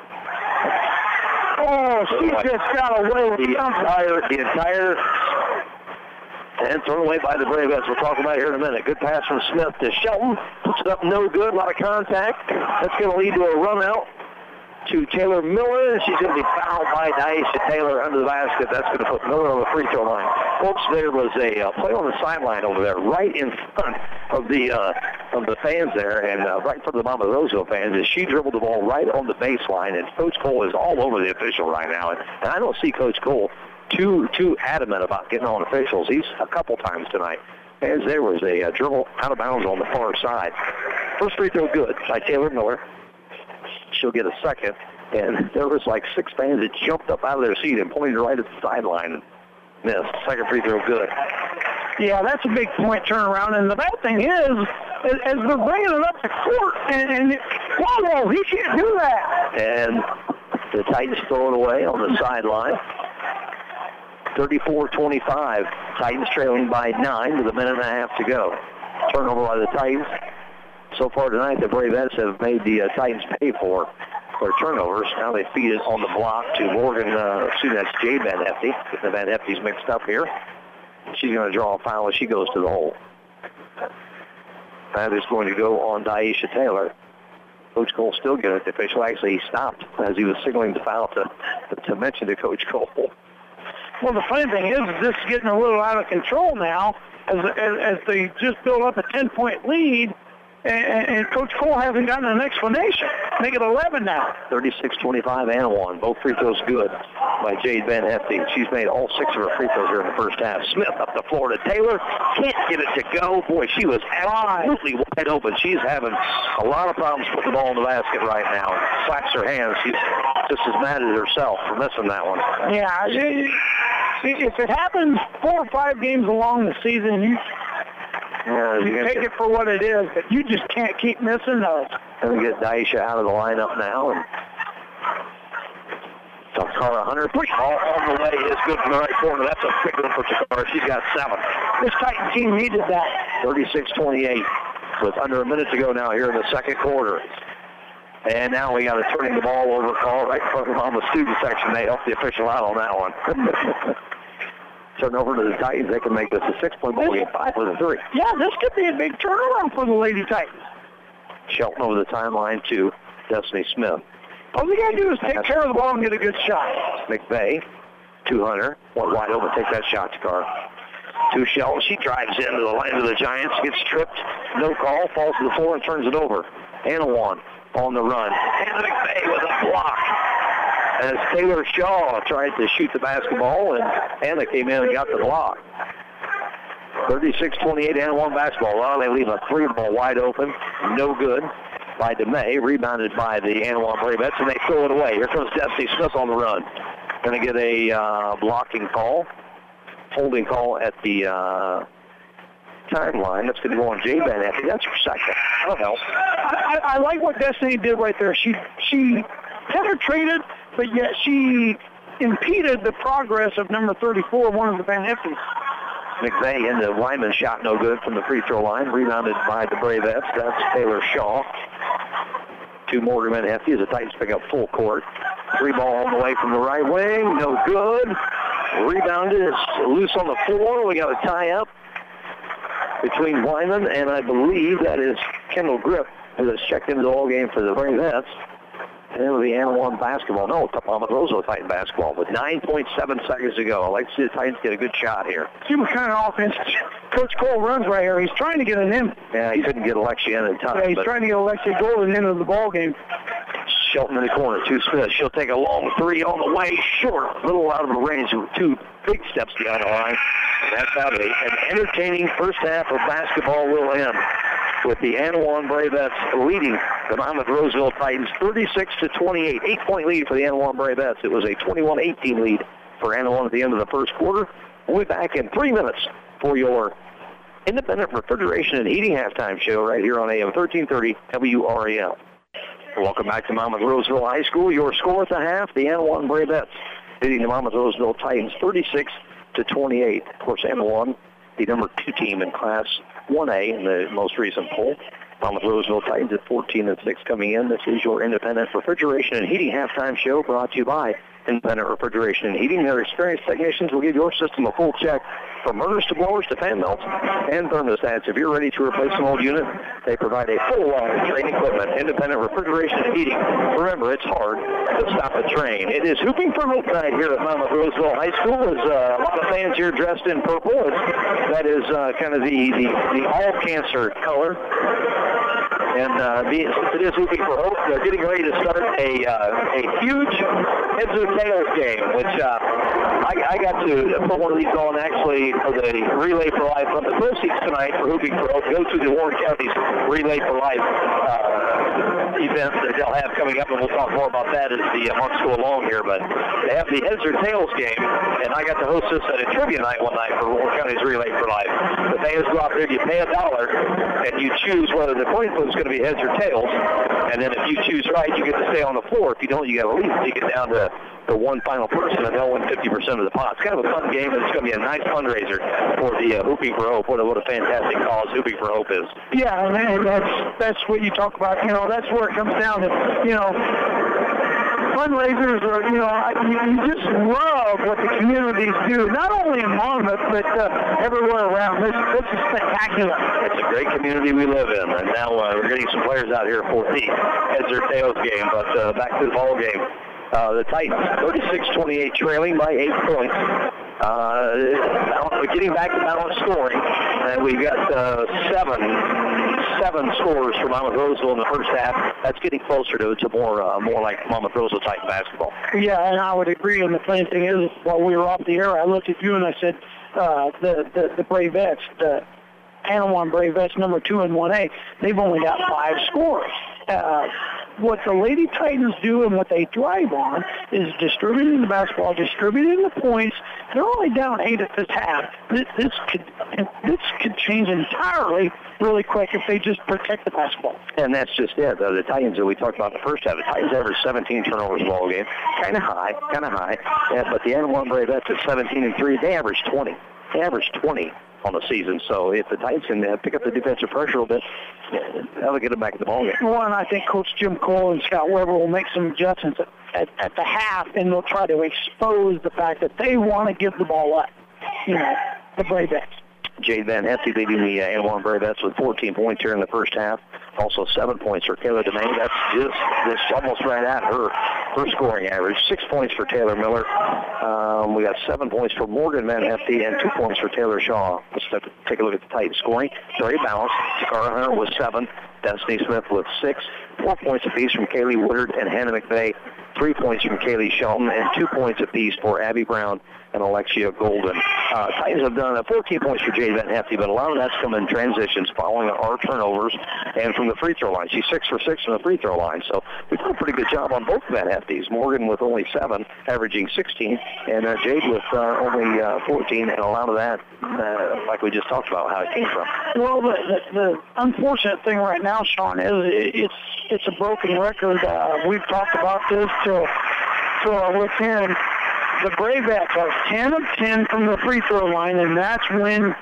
Oh, she just got away with the entire and thrown away by the Bravettes. We'll talk about it here in a minute. Good pass from Smith to Shelton. Puts it up no good. A lot of contact. That's going to lead to a run out to Taylor Miller. She's going to be fouled by Daisha Taylor under the basket. That's going to put Miller on the free throw line. Folks, there was a play on the sideline over there, right in front of the fans there, and right in front of the Mama Roseville fans, as she dribbled the ball right on the baseline, and Coach Cole is all over the official right now. And I don't see Coach Cole too adamant about getting on officials. He's a couple times tonight. As there was a dribble out of bounds on the far side. First free throw good by Taylor Miller. She'll get a second. And there was like 6 fans that jumped up out of their seat and pointed right at the sideline and missed. Second free throw good. Yeah, that's a big point turnaround. And the bad thing is as they're bringing it up the court, and wow, he can't do that. And the Titans throw it away on the sideline. 34-25. Titans trailing by 9 with a minute and a half to go. Turnover by the Titans. So far tonight, the Bravettes have made the Titans pay for their turnovers. Now they feed it on the block to Morgan. That's Jade Van Hefty. The Van Hefty's mixed up here. She's going to draw a foul as she goes to the hole. That is going to go on Daisha Taylor. Coach Cole still getting it. The official actually stopped as he was signaling the foul to mention to Coach Cole. Well, the funny thing is this is getting a little out of control now as they just build up a 10-point lead, and Coach Cole hasn't gotten an explanation. Make it 11 now. 36-25 and 1. Both free throws good by Jade Van Hefty. She's made all 6 of her free throws here in the first half. Smith up the floor to Taylor. Can't get it to go. Boy, she was absolutely wide open. She's having a lot of problems putting the ball in the basket right now. Slaps her hands. She's just as mad as herself for missing that one. Yeah, if it happens 4 or 5 games along the season, you take it for what it is, but you just can't keep missing those. And we get Daisha out of the lineup now. And Takara Hunter, all on the way, is good from the right corner. That's a big one for Takara. She's got 7. This Titan team needed that. 36-28 with under a minute to go now here in the second quarter. And now we got a turning the ball over call right on the student section. They helped the official out on that one. Turn over to the Titans. They can make this a 6-point ball game, 5 with a 3. Yeah, this could be a big turnaround for the Lady Titans. Shelton over the timeline to Destiny Smith. All we got to do is take care of the ball and get a good shot. McVeigh to Hunter. Wide open. Take that shot, Takar. To Shelton. She drives into the line of the Giants. Gets tripped. No call. Falls to the floor and turns it over. Anawan on the run. And McVeigh with a block. As Taylor Shaw tried to shoot the basketball, and Anna came in and got the block. 36-28 Anawan basketball. Well, they leave a 3 ball wide open. No good by DeMay. Rebounded by the Anawan Bravettes, and they throw it away. Here comes Destiny Smith on the run. Going to get a blocking call. Holding call at the timeline. That's going to go on Jay Van Hefty. That's her second. That'll help. I like what Destiny did right there. She penetrated, but yet she impeded the progress of number 34, one of the Van Heftys. McVeigh in the Wyman shot no good from the free throw line. Rebounded by the Bravettes. That's Taylor Shaw. To Morgan Van Hefty as the Titans pick up full court. 3 ball all the way from the right wing. No good. Rebounded. It's loose on the floor. We got a tie-up between Wyman and I believe that is Kendall Grip, who has checked into the ball game for the Bravettes. And it'll be Anawan basketball. No, Mama Roseville Titan basketball with 9.7 seconds to go. I'd like to see the Titans get a good shot here. See what kind of offense Coach Cole runs right here. He's trying to get an in. Yeah, he couldn't get Alexia in time. Yeah, he's trying to get Alexia Golden into the ball game. Shelton in the corner to Smith. She'll take a long 3 on the way, short. A little out of the range of 2 big steps behind the line. And that's how an entertaining first half of basketball will end, with the Anawan Bravettes leading the Monmouth Roseville Titans 36-28. 8-point lead for the Anawan Bravettes. It was a 21-18 lead for Anawan at the end of the first quarter. We'll be back in 3 minutes for your independent refrigeration and heating halftime show right here on AM 1330 WRAL. Welcome back to Monmouth Roseville High School. Your score at the half, the Anawan Bravettes leading the Monmouth Roseville Titans 36-28. Of course, Anawan, the number 2 team in Class 1A in the most recent poll. Monmouth Roseville Titans at 14-6 coming in. This is your independent refrigeration and heating halftime show brought to you by Independent Refrigeration and Heating. Their experienced technicians will give your system a full check from motors to blowers to fan belts and thermostats. If you're ready to replace an old unit, they provide a full line of train equipment. Independent Refrigeration and Heating. Remember, it's hard to stop a train. It is Hooping for Hope night here at Monmouth Roseville High School. There's a lot of fans here dressed in purple. That is kind of the all-cancer color. And it is Hooping for Hope. They're getting ready to start a huge heads or tails game, which I got to put one of these on actually for the Relay for Life. But the proceeds tonight for Hooping for Hope go to the Warren County's Relay for Life event that they'll have coming up, and we'll talk more about that as the months go along here. But they have the heads or tails game, and I got to host this at a trivia night one night for Warren County's Relay for Life. The fans go out there, you pay $1, and you choose whether the coin flip is going to be heads or tails. And then if you choose right, you get to stay on the floor. If you don't, you got to leave until you get down to the one final person, and they'll win 50% of the pot. It's kind of a fun game, and it's going to be a nice fundraiser for the Hooping for Hope. What a fantastic cause Hooping for Hope is. Yeah, and that's what you talk about. You know, that's where it comes down to. You know, fundraisers are, you just love what the communities do, not only in Monmouth, but everywhere around. This is spectacular. It's a great community we live in, and now we're getting some players out here for the heads or tails game. But back to the ball game. The Titans, 36-28, trailing by 8 points. We're getting back to balanced scoring, and we've got seven scores for Monmouth Roseville in the first half. That's getting closer to more like Monmouth Roseville type basketball. Yeah, and I would agree. And the funny thing is, while we were off the air, I looked at you and I said, the Bravettes, the Anawan Bravettes, number 2 in 1A, they've only got 5 scores. What the Lady Titans do and what they thrive on is distributing the basketball, distributing the points. They're only down 8 at this half. This could change entirely really quick if they just protect the basketball. And that's just it. The Titans that we talked about in the first half, the Titans averaged 17 turnovers ball game. Kind of high. Yeah, but the Anawan Bravettes at 17-3, they averaged 20. They averaged 20 on the season. So if the Titans can pick up the defensive pressure a little bit, that'll get them back in the ballgame. Well, and I think Coach Jim Cole and Scott Weber will make some adjustments at the half, and they'll try to expose the fact that they want to give the ball up, the Bravettes. Jade Van Hefty leading the Anawan Bravettes with 14 points here in the first half. Also 7 points for Kayla DeMay. That's just almost right at her scoring average. 6 points for Taylor Miller. We got 7 points for Morgan Van Hefty and 2 points for Taylor Shaw. Let's take a look at the Titans scoring. Very balanced. Takara Hunter with 7. Destiny Smith with 6. 4 points apiece from Kaylee Woodard and Hannah McVeigh. 3 points from Kaylee Shelton and 2 points apiece for Abby Brown and Alexia Golden. Titans have done 14 points for Jade Van Hefty, but a lot of that's come in transitions following our turnovers and from the free throw line. She's 6 for 6 from the free throw line, so we've done a pretty good job on both Van Hefties. Morgan with only 7, averaging 16, and Jade with only 14, and a lot of that, like we just talked about, how it came from. Well, the unfortunate thing right now, Sean, is it's a broken record. We've talked about this till within. The Bravettes are 10 of 10 from the free throw line, and that's when,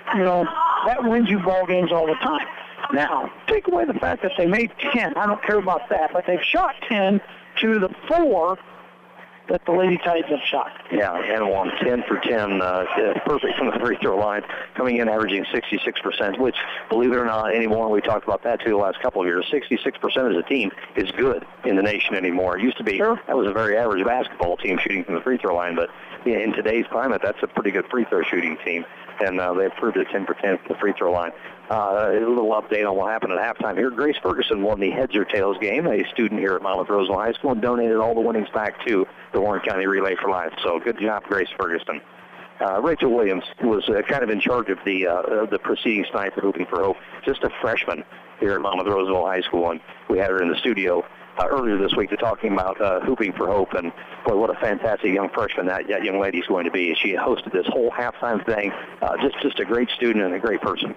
that wins you ball games all the time. Now, take away the fact that they made 10. I don't care about that, but they've shot 10 to the 4 that the Lady Titans have shot. Yeah, Anawan 10 for 10, perfect from the free throw line, coming in averaging 66%, which, believe it or not, anymore, we talked about that too the last couple of years, 66% as a team is good in the nation anymore. It used to be, That was a very average basketball team shooting from the free throw line, but in today's climate, that's a pretty good free throw shooting team, and they've proved it 10 for 10 from the free throw line. A little update on what happened at halftime here. Grace Ferguson won the heads or tails game, a student here at Monmouth Roseville High School, and donated all the winnings back to the Warren County Relay for Life. So good job, Grace Ferguson. Rachel Williams was kind of in charge of the proceedings tonight for Hooping for Hope. Just a freshman here at Monmouth Roseville High School, and we had her in the studio earlier this week talking about Hooping for Hope, and boy, what a fantastic young freshman that young lady's going to be. She hosted this whole halftime thing. Just a great student and a great person.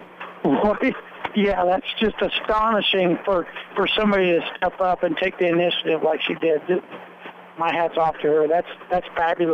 Yeah, that's just astonishing for somebody to step up and take the initiative like she did. My hat's off to her. That's fabulous.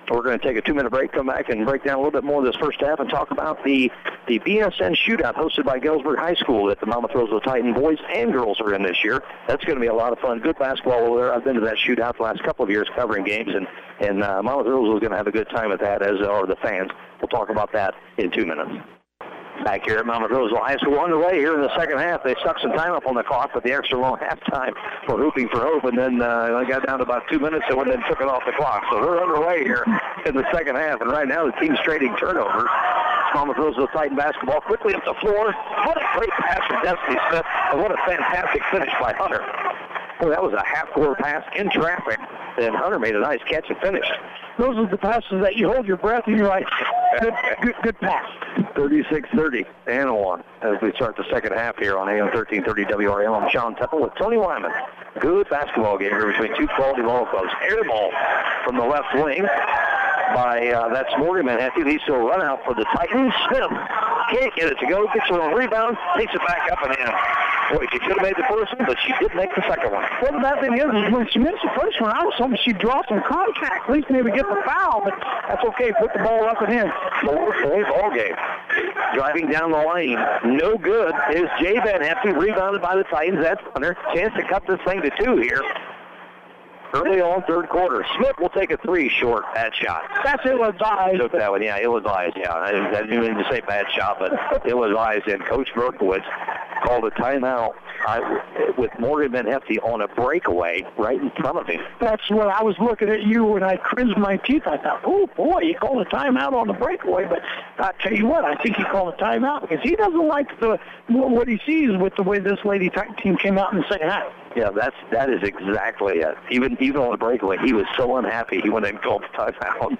We're going to take a 2-minute break, come back and break down a little bit more of this first half and talk about the BSN shootout hosted by Galesburg High School that the Monmouth Roseville Titan boys and girls are in this year. That's going to be a lot of fun. Good basketball over there. I've been to that shootout the last couple of years covering games, and Monmouth Roseville is going to have a good time at that, as are the fans. We'll talk about that in 2 minutes. Back here at Monmouth Roseville High School underway here in the second half. They stuck some time up on the clock with the extra long halftime for Hooping for Hope, and then they got down to about 2 minutes and then took it off the clock. So we're underway here in the second half, and right now the team's trading turnovers. Monmouth Roseville Titan basketball quickly up the floor. What a great pass from Destiny Smith, and what a fantastic finish by Hunter. Well, that was a half-court pass in traffic, and Hunter made a nice catch and finished. Those are the passes that you hold your breath and you're like, good pass. 36-30, Anawan, as we start the second half here on AM 1330 WRM. I'm Sean Temple with Tony Wyman. Good basketball game here between two quality ball clubs. Air ball from the left wing by, that's Morgan Manhattan. Leads to a run out for the Titans. Smith can't get it to go. Gets her on rebound, takes it back up and in. Boy, she could have made the first one, but she did make the second one. Well, the bad thing is when she missed the first one, I was hoping she'd draw some contact, at least maybe get the foul, but that's okay. Put the ball up and in. 4-point ball game. Driving down the lane, no good, is Jay Van Hefty, rebounded by the Titans. That's Hunter. Chance to cut this thing to 2 here. Early on, third quarter. Smith will take a 3 short bad shot. That's ill-advised. Took that one, yeah, ill-advised, yeah. I didn't mean to say bad shot, but ill-advised. And Coach Berkowitz called a timeout with Morgan Van Hefty on a breakaway right in front of him. That's when I was looking at you and I cringed my teeth. I thought, oh, boy, he called a timeout on the breakaway. But I tell you what, I think he called a timeout because he doesn't like what he sees with the way this Lady Titan team came out in the second half. Yeah, that is exactly it. Even on the breakaway, he was so unhappy he went and called the timeout.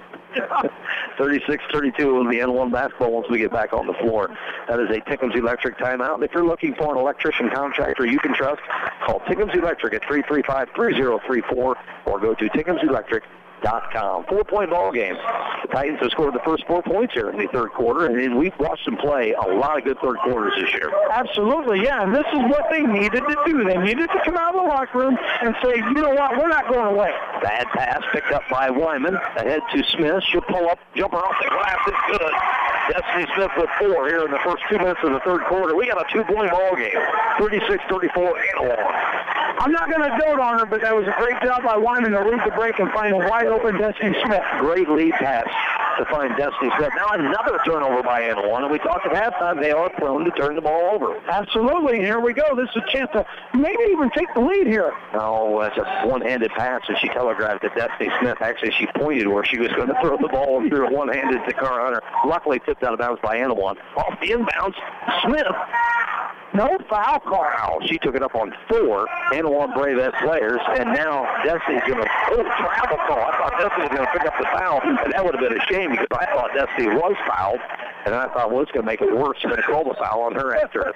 36-32 in the N1 basketball once we get back on the floor. That is a Tickham's Electric timeout. If you're looking for an electrician contractor you can trust, call Tickham's Electric at 335-3034 or go to TickhamsElectric.com. 4-point ball game. The Titans have scored the first 4 points here in the third quarter, and we've watched them play a lot of good third quarters this year. Absolutely, yeah, and this is what they needed to do. They needed to come out of the locker room and say, you know what, we're not going away. Bad pass picked up by Wyman. Ahead to Smith. She'll pull up, jumper off the glass. It's good. Destiny Smith with 4 here in the first 2 minutes of the third quarter. We got a 2-point ball game. 36-34 Anawan. I'm not going to dote on her, but that was a great job by Wyman to read the break and find a wide-open Destiny Smith. Great lead pass to find Destiny Smith. Now another turnover by Anawan, and we talked at halftime they are prone to turn the ball over. Absolutely. Here we go. This is a chance to maybe even take the lead here. Oh, that's a one-handed pass, and she telegraphed to Destiny Smith. Actually, she pointed where she was going to throw the ball and threw it one-handed to Cara Hunter. Luckily tipped out of bounds by Anawan. Off the inbounds, Smith. No foul call. Wow, she took it up on 4 Anawan Bravette players, and now Destiny's going to, travel call. I thought Destiny was going to pick up the foul, and that would have been a shame because I thought Destiny was fouled, and I thought, well, it's going to make it worse. They're going to call the foul on her after it.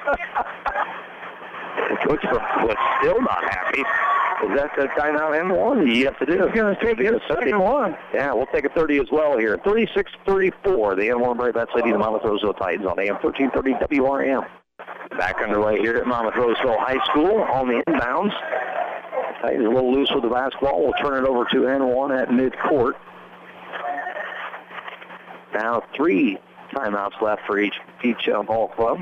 Coach was still not happy. Is that the timeout Anawan? Yes, it is. It's going to take a second one. Yeah, we'll take a 30 as well here. 36-34, the Anawan Bravettes leading the Monmouth Roseville Titans on AM 1330 WRM. Back underway here at Monmouth Roseville High School on the inbounds. Titans a little loose with the basketball. We'll turn it over to Anawan at midcourt. Now 3 timeouts left for each ball club.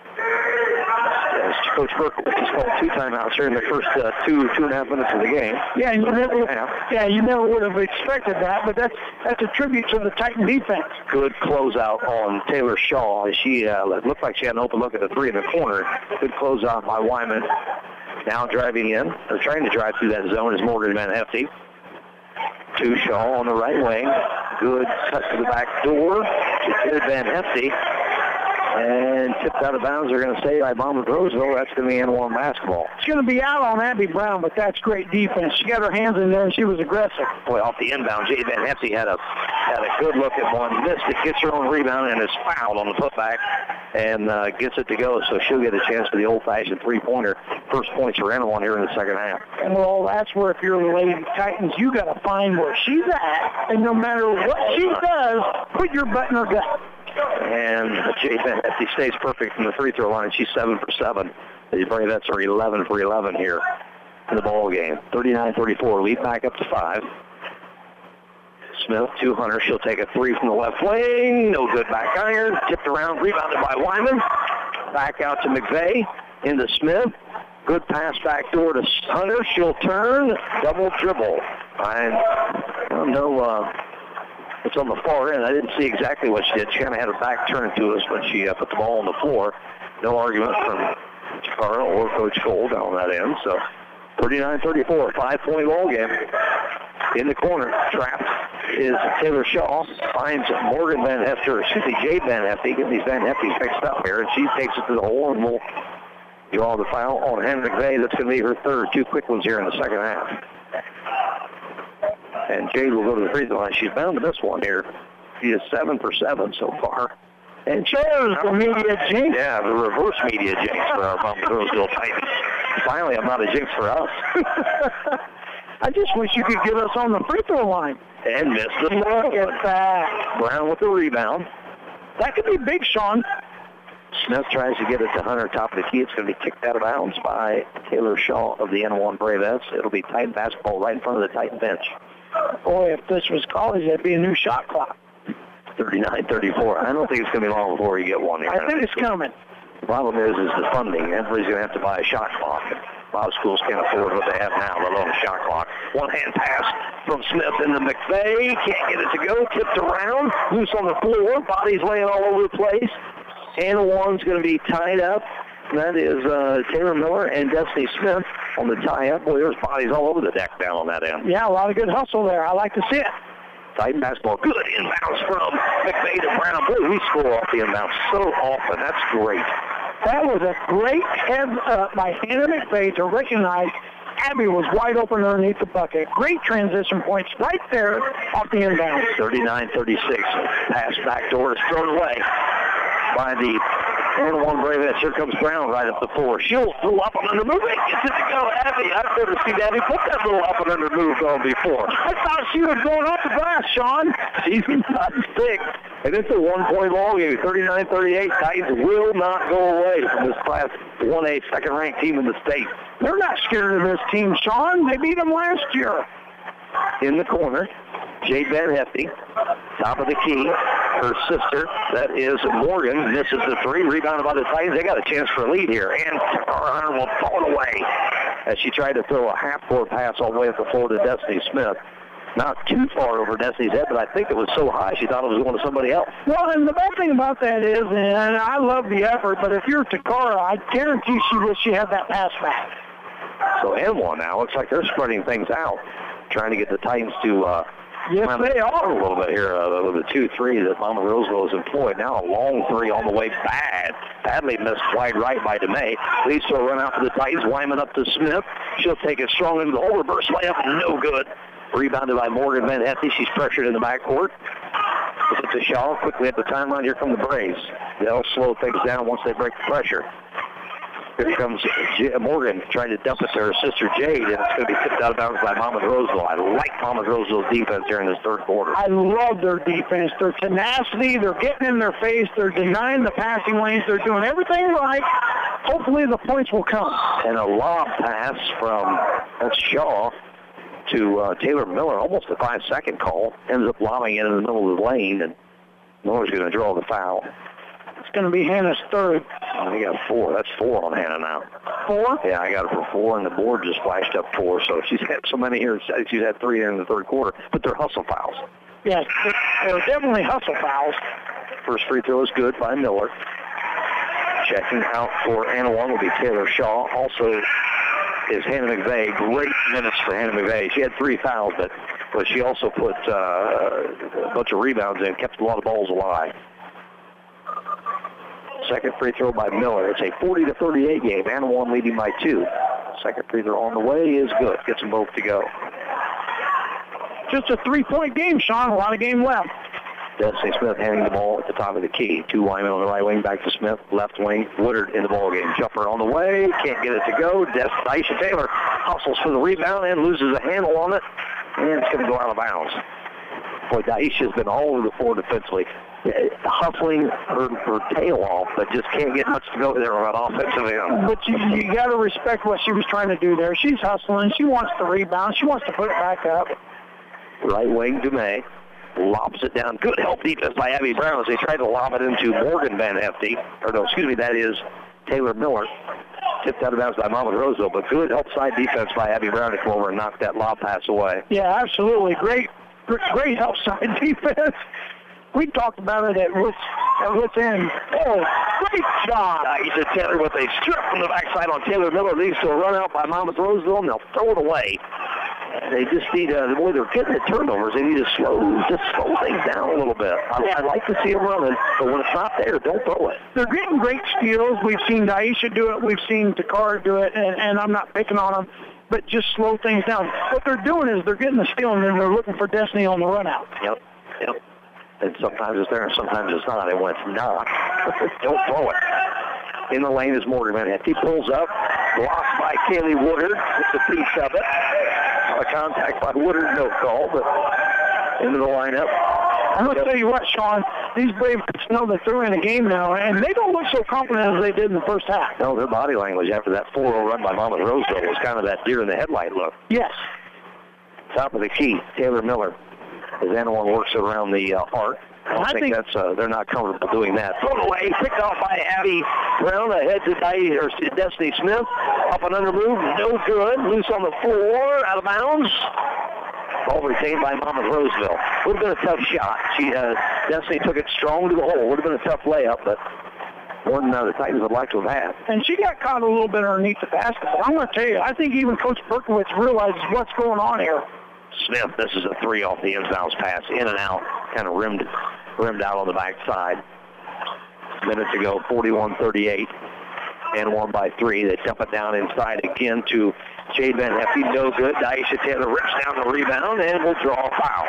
As Coach Berkowitz has called 2 timeouts here in the first 2.5 minutes of the game. Yeah, you never would have expected that, but that's a tribute to the Titan defense. Good closeout on Taylor Shaw. She looked like she had an open look at the 3 in the corner. Good closeout by Wyman. Now driving in, or trying to drive through that zone is Morgan Van Hefty. To Shaw on the right wing. Good cut to the back door. To Van Hefty. And tipped out of bounds. They're going to say by Monmouth Roseville. That's going to be N1 basketball. It's going to be out on Abby Brown, but that's great defense. She got her hands in there and she was aggressive. Boy, off the inbound, Jay Van Hefty had a good look at one. Missed it, gets her own rebound, and is fouled on the putback and gets it to go. So she'll get a chance for the old-fashioned 3-pointer. First points for N1 here in the second half. Well, that's where if you're the Lady Titans, you got to find where she's at, and no matter what she does, put your butt in her gut. And Jay Van Hefty stays perfect from the free throw line. She's 7 for 7. The Bravettes are 11 for 11 here in the ball game. 39-34, lead back up to 5. Smith to Hunter. She'll take a three from the left wing. No good back iron. Tipped around, rebounded by Wyman. Back out to McVeigh. Into Smith. Good pass back door to Hunter. She'll turn. Double dribble. I don't know. It's on the far end. I didn't see exactly what she did. She kind of had her back turned to us when she put the ball on the floor. No argument from Carl or Coach Cole down that end. So 39-34, 5-point ball game. In the corner, trapped is Taylor Shaw. Finds Morgan Van Hefter, Jade Van Hefty. Get these Van Hefties mixed up here, and she takes it to the hole and will draw the foul on Hannah McVeigh. That's going to be her third. Two quick ones here in the second half. And Jade will go to the free throw line. She's bound to miss one here. She is 7 for 7 so far. And there's the media jinx. Yeah, the reverse media jinx for our Mount Roseville Titans. Finally, I'm not a jinx for us. I just wish you could get us on the free throw line. And missed the Look at that. Brown with the rebound. That could be big, Sean. Smith tries to get it to Hunter, top of the key. It's going to be kicked out of bounds by Taylor Shaw of the N1 Bravettes. It'll be Titan basketball right in front of the Titan bench. Boy, if this was college, that'd be a new shot clock. 39-34. I don't think it's going to be long before you get one here. I think it's coming. The problem is the funding. Everybody's going to have to buy a shot clock. A lot of schools can't afford what they have now, let alone a shot clock. One-hand pass from Smith into McVeigh. Can't get it to go. Tipped around. Loose on the floor. Bodies laying all over the place. And one's going to be tied up. That is Taylor Miller and Destiny Smith on the tie-up. Boy, there's bodies all over the deck down on that end. Yeah, a lot of good hustle there. I like to see it. Titan basketball. Good inbounds from McVeigh to Brown. Boy, we score off the inbounds so often. That's great. That was a great heads up by Hannah McVeigh to recognize Abby was wide open underneath the bucket. Great transition points right there off the inbound. 39-36. Pass back door is thrown away by the N1 Bravettes. Here comes Brown right up the floor. She'll throw up and under move. Gets it to go. Abby, I've never seen Abby put that little up and under move on before. I thought she was going off the glass, Sean. She's not sick. And it's a 1-point ball game. 39-38. Titans will not go away from this Class 1A second-ranked team in the state. They're not scared of this team, Sean. They beat them last year. In the corner, Jade Van Hefty, top of the key. Her sister, that is Morgan, misses the three. Rebounded by the Titans. They got a chance for a lead here. And Hunter will fall away as she tried to throw a half-court pass all the way up the floor to Destiny Smith. Not too far over Destiny's head, but I think it was so high she thought it was going to somebody else. Well, and the bad thing about that is, and I love the effort, but if you're Takara, I guarantee she wish she had that pass back. So N1 now, looks like they're spreading things out, trying to get the Titans to yes, they are. A little bit here with the 2-3 that Mama Roseville has employed. Now a long three on the way. Badly missed wide right by DeMay. Leads to a run out for the Titans. Wyman up to Smith. She'll take it strong into the hole. Reverse layup, no good. Rebounded by Morgan Van Hefty. She's pressured in the backcourt. It's to Shaw. Quickly at the timeline. Here come the Braves. They'll slow things down once they break the pressure. Here comes Morgan trying to dump it to her sister Jade, and it's going to be tipped out of bounds by Monmouth Roseville. I like Monmouth Roseville's defense here in this third quarter. I love their defense. Their tenacity, they're getting in their face, they're denying the passing lanes, they're doing everything right. Hopefully the points will come. And a lob pass from Shaw to Taylor Miller, almost a 5-second call. Ends up lobbing it in the middle of the lane, and Miller's going to draw the foul. It's going to be Hannah's third. I got 4. That's 4 on Hannah now. 4? Yeah, I got it for 4, and the board just flashed up 4. So she's had so many here. She's had 3 in the third quarter, but they're hustle fouls. Yes, they're definitely hustle fouls. First free throw is good by Miller. Checking out for N1 will be Taylor Shaw. Also is Hannah McVeigh. Great minutes for Hannah McVeigh. She had 3 fouls, but she also put a bunch of rebounds in, kept a lot of balls alive. Second free throw by Miller. It's a 40-38 game. N1 leading by 2. Second free throw on the way is good. Gets them both to go. Just a 3-point game, Sean. A lot of game left. Destiny Smith handing the ball at the top of the key. 2 Wyman on the right wing, back to Smith. Left wing, Woodard in the ball game. Jumper on the way. Can't get it to go. Daisha Taylor hustles for the rebound and loses a handle on it. And it's going to go out of bounds. Boy, Daisha's been all over the floor defensively. Hustling her tail off, but just can't get much to go there on that offensive end. But you got to respect what she was trying to do there. She's hustling. She wants the rebound. She wants to put it back up. Right wing, DeMay. lobs it down. Good help defense by Abby Brown as they try to lob it into Morgan Van Hefty. Or no, excuse me, that is Taylor Miller. Tipped out of bounds by Monmouth Roseville, but good help side defense by Abby Brown to come over and knock that lob pass away. Yeah, absolutely. Great help side defense. We talked about it at what's end. Oh, great job. Aisha Taylor with a strip from the backside on Taylor Miller. Leads to a run out by Monmouth Roseville, and they'll throw it away. They just need, the way they're getting the turnovers, they need to slow things down a little bit. I'd like to see them running, but when it's not there, don't throw it. They're getting great steals. We've seen Aisha do it. We've seen Takara do it, and I'm not picking on them, but just slow things down. What they're doing is they're getting the steal, and then they're looking for Destiny on the run out. Yep. And sometimes it's there, and sometimes it's not. And when it's not, don't throw it. In the lane is Morgan Van Hefty. Pulls up, blocked by Kaylee Woodard. It's a piece of it. A contact by Woodard, no call, but into the lineup. I'm going to tell you what, Sean, these Braves know that they're in a game now, and they don't look so confident as they did in the first half. No, their body language after that 4-0 run by Monmouth Roseville was kind of that deer in the headlight look. Yes. Top of the key, Taylor Miller. As Anawan works around the arc. I think that's they're not comfortable doing that. Thrown away, picked off by Abby Brown, ahead to Destiny Smith. Up and under move, no good. Loose on the floor, out of bounds. Ball retained by Monmouth Roseville. Would have been a tough shot. Destiny took it strong to the hole. Would have been a tough layup, but more than the Titans would like to have had. And she got caught a little bit underneath the basket. But I'm going to tell you, I think even Coach Berkowitz realizes what's going on here. Smith, this is a 3 off the inbounds pass, in and out, kind of rimmed out on the backside. Minutes ago, 41-38, and 1 by 3. They dump it down inside again to Jade Van Hefty, no good. Daisha Taylor rips down the rebound and will draw a foul.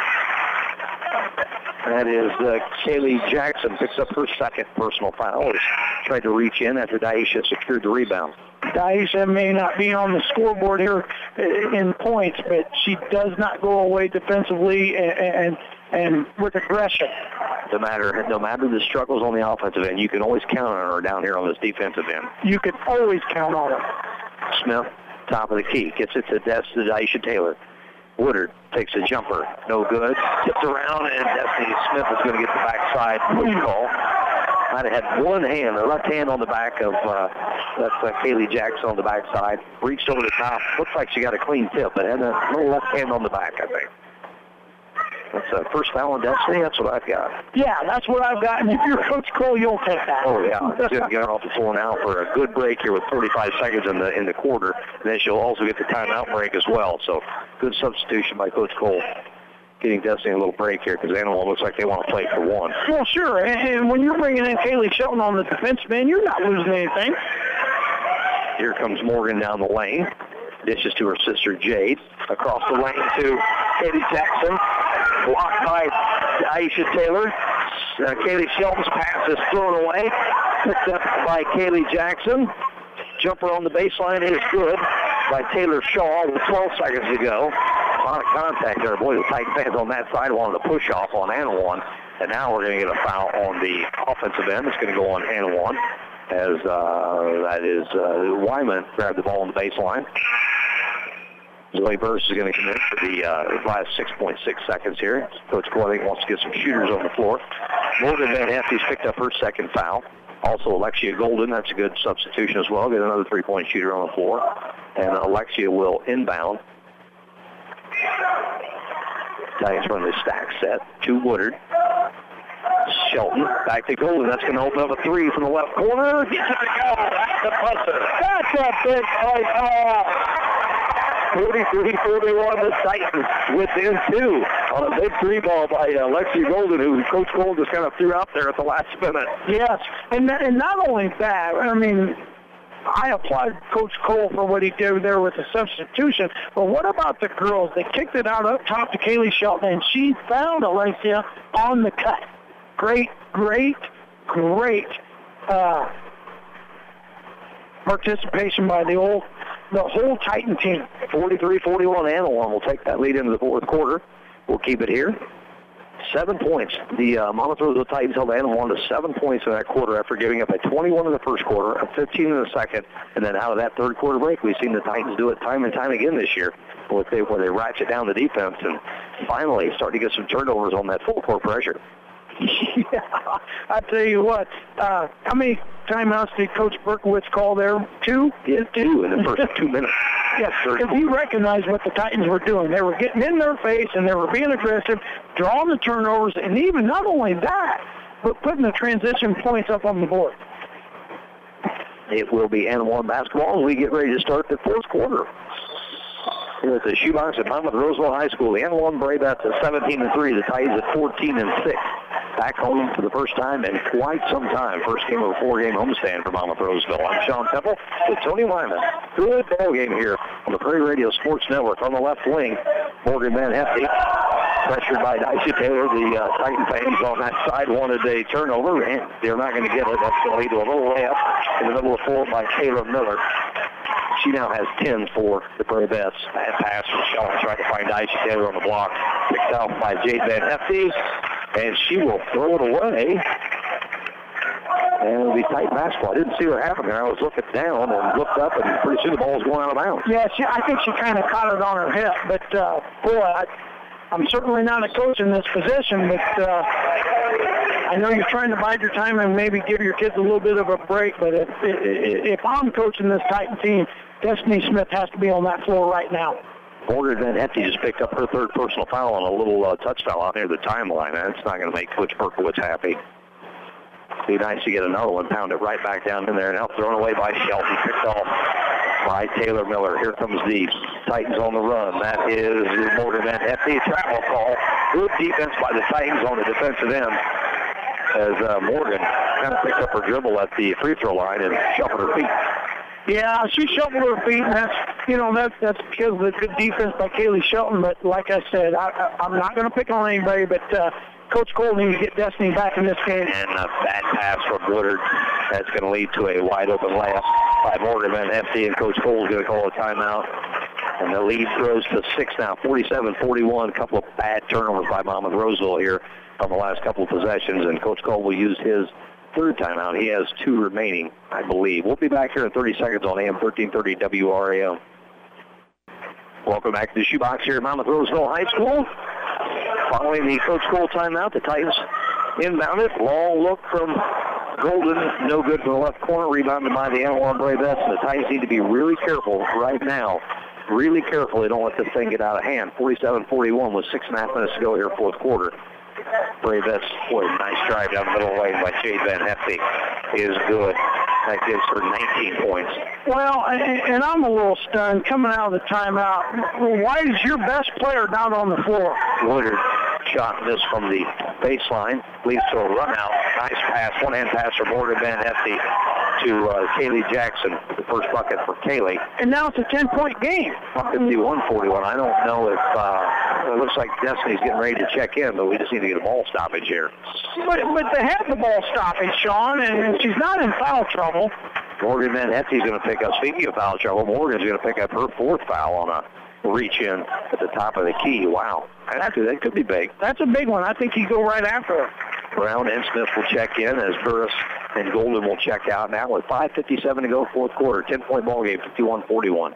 That is Kaylee Jackson picks up her second personal foul. Tried to reach in after Daisha secured the rebound. Daisha may not be on the scoreboard here in points, but she does not go away defensively and with aggression. No matter the struggles on the offensive end, you can always count on her down here on this defensive end. You can always count on her. Smith, top of the key, gets it to Daisha Taylor. Woodard takes a jumper, no good. Tips around, and Destiny Smith is going to get the backside push call. Might have had one hand, the left hand on the back of that's Kaylee Jackson on the backside. Reached over the top. Looks like she got a clean tip, but had a little left hand on the back, I think. That's a first foul on Destiny. That's what I've got. Yeah, that's what I've got. And if you're Coach Cole, you'll take that. Oh, yeah. She's going off the floor now for a good break here with 35 seconds in the quarter. And then she'll also get the timeout break as well. So good substitution by Coach Cole. Getting Destiny a little break here because Animal looks like they want to play for one. Well, sure. And when you're bringing in Kaylee Shelton on the defensive end, you're not losing anything. Here comes Morgan down the lane. Dishes to her sister Jade. Across the lane to Katie Jackson. Blocked by Aisha Taylor. Kaylee Shelton's pass is thrown away. Picked up by Kaylee Jackson. Jumper on the baseline is good by Taylor Shaw with 12 seconds to go. A lot of contact there. Boy, the tight fans on that side wanted to push off on Anawan. And now we're going to get a foul on the offensive end. It's going to go on Anawan as that is Wyman grabbed the ball on the baseline. Zoe Burris is going to come in for the last 6.6 seconds here. Coach Cole, I think, wants to get some shooters on the floor. Morgan Van Hefty's picked up her second foul. Also, Alexia Golden, that's a good substitution as well. Get another three-point shooter on the floor. And Alexia will inbound. Titans run the stack set to Woodard. Shelton back to Golden. That's going to open up a three from the left corner. Gets it to go. That's the buzzer. That's a big play. 43-41, the Titans within two on a big three ball by Alexia Golden, who Coach Cole just kind of threw out there at the last minute. Yes, and not only that, I mean, I applaud Coach Cole for what he did there with the substitution, but what about the girls? They kicked it out up top to Kaylee Shelton, and she found Alexia on the cut. Great participation by the whole Titan team. 43-41, Anawan will take that lead into the fourth quarter. We'll keep it here. 7 points. The Monmouth Roseville Titans held Anawan to 7 points in that quarter after giving up a 21 in the first quarter, a 15 in the second, and then out of that third quarter break, we've seen the Titans do it time and time again this year. where they ratchet down the defense and finally start to get some turnovers on that full court pressure. Yeah, I tell you what, how many timeouts did Coach Berkowitz call there? 2? Yeah, 2 in the first 2 minutes. Yes, because he recognized what the Titans were doing. They were getting in their face, and they were being aggressive, drawing the turnovers, and even not only that, but putting the transition points up on the board. It will be N1 basketball as we get ready to start the fourth quarter. Here at the Shoebox at Monmouth Roseville High School, the N1 Bravettes at 17-3, the Titans at 14-6. Back home for the first time in quite some time. First game of a 4-game homestand for Monmouth Roseville. I'm Sean Temple with Tony Wyman. Good ball game here on the Prairie Radio Sports Network. On the left wing, Morgan Van Hefty, pressured by Dicey Taylor. The Titan fans on that side wanted a turnover, and they're not going to get it. That's going to lead to a little layup in the middle of the floor by Taylor Miller. She now has 10 for the Bravettes. Bad pass from Shaw, trying to find Dicey Taylor on the block. Picked out by Jade Van Hefty, and she will throw it away. And it'll be tight basketball. I didn't see what happened there. I was looking down and looked up, and pretty soon the ball was going out of bounds. Yeah, I think she kind of caught it on her hip. But, boy, I'm certainly not a coach in this position, but I know you're trying to bide your time and maybe give your kids a little bit of a break. But if I'm coaching this Titan team, Destiny Smith has to be on that floor right now. Morgan Van Hefty just picked up her third personal foul on a little touch foul out near the timeline. That's not going to make Coach Berkowitz happy. Be nice to get another one, pound it right back down in there, and now thrown away by Shelton, picked off by Taylor Miller. Here comes the Titans on the run. That is Morgan Van Hefty. Travel call. Good defense by the Titans on the defensive end as Morgan kind of picked up her dribble at the free throw line and shuffled her feet. Yeah, she shuffled her feet, and that's because of the good defense by Kaylee Shelton. But like I said, I'm not going to pick on anybody, but Coach Cole needs to get Destiny back in this game. And a bad pass from Woodard. That's going to lead to a wide-open layup by Morgan Van Hefty, and Coach Cole is going to call a timeout. And the lead grows to 6 now, 47-41. A couple of bad turnovers by Monmouth Roseville here on the last couple of possessions, and Coach Cole will use his third timeout. He has 2 remaining, I believe. We'll be back here in 30 seconds on AM 1330 WRAM. Welcome back to the Shoebox here at Monmouth Roseville High School. Following the Coach Cole timeout, the Titans inbounded. Long look from Golden. No good from the left corner. Rebounded by the N1 Bravettes. The Titans need to be really careful right now. Really careful they don't let this thing get out of hand. 47-41 with 6.5 minutes to go here, fourth quarter. Bravettes, boy, nice drive down the middle of the lane by Jade Van Hefty is good. That gives her 19 points. Well, and I'm a little stunned coming out of the timeout. Why is your best player not on the floor? Woodard shot this from the baseline, leads to a run out. Nice pass, one-hand pass from Morgan Van Hefty to Kaylee Jackson, the first bucket for Kaylee. And now it's a 10-point game. 51-41. I don't know if it looks like Destiny's getting ready to check in, but we just need to get a ball stoppage here. But they have the ball stoppage, Sean, and she's not in foul trouble. Morgan Van Hefty's going to pick up, speaking of foul trouble, Morgan's going to pick up her 4th foul on a reach-in at the top of the key. Wow. That could be big. That's a big one. I think you go right after her. Brown and Smith will check in as Burris and Golden will check out now with 5:57 to go, fourth quarter. 10-point ball game, 51-41.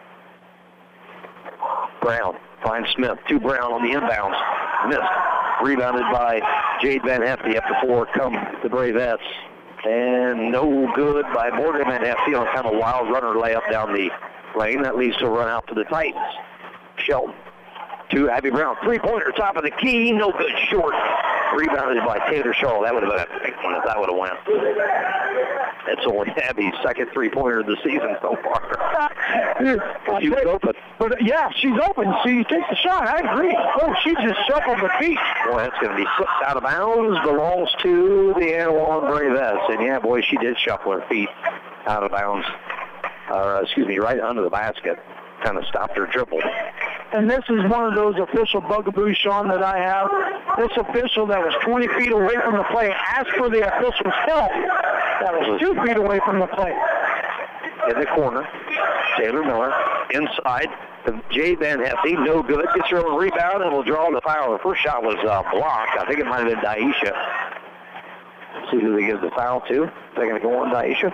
Brown finds Smith. To Brown on the inbounds. Missed. Rebounded by Jade Van Hefty. Up to 4 come the Bravettes. And no good by Morgan Van Hefty on kind of a wild runner layup down the lane. That leads to a run out to the Titans. Shelton to Abby Brown. 3-pointer, top of the key. No good, short. Rebounded by Taylor Shaw. That would have been a big one if that would have went. That's only Abby's second 3-pointer of the season so far. She was open. But yeah, she's open. So you take the shot. I agree. Oh, she just shuffled the feet. Boy, that's going to be flipped out of bounds. Belongs to the N1 Bravettes. And yeah, boy, she did shuffle her feet out of bounds. Right under the basket. Kind of stopped her dribble. And this is one of those official bugaboos, Sean, that I have. This official that was 20 feet away from the play asked for the official's help. That was 2 feet away from the play. In the corner, Taylor Miller inside. Jade Van Hefty, no good. Gets her own rebound and will draw the foul. The first shot was blocked. I think it might have been Daisha. See who they give the foul to. They're going to go on Daisha.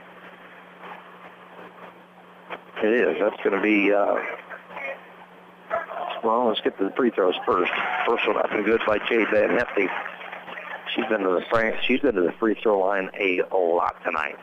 It is. That's going to be Well, let's get to the free throws first. First one up and good by Jade Van Hefty. She's been to the free throw line a lot tonight.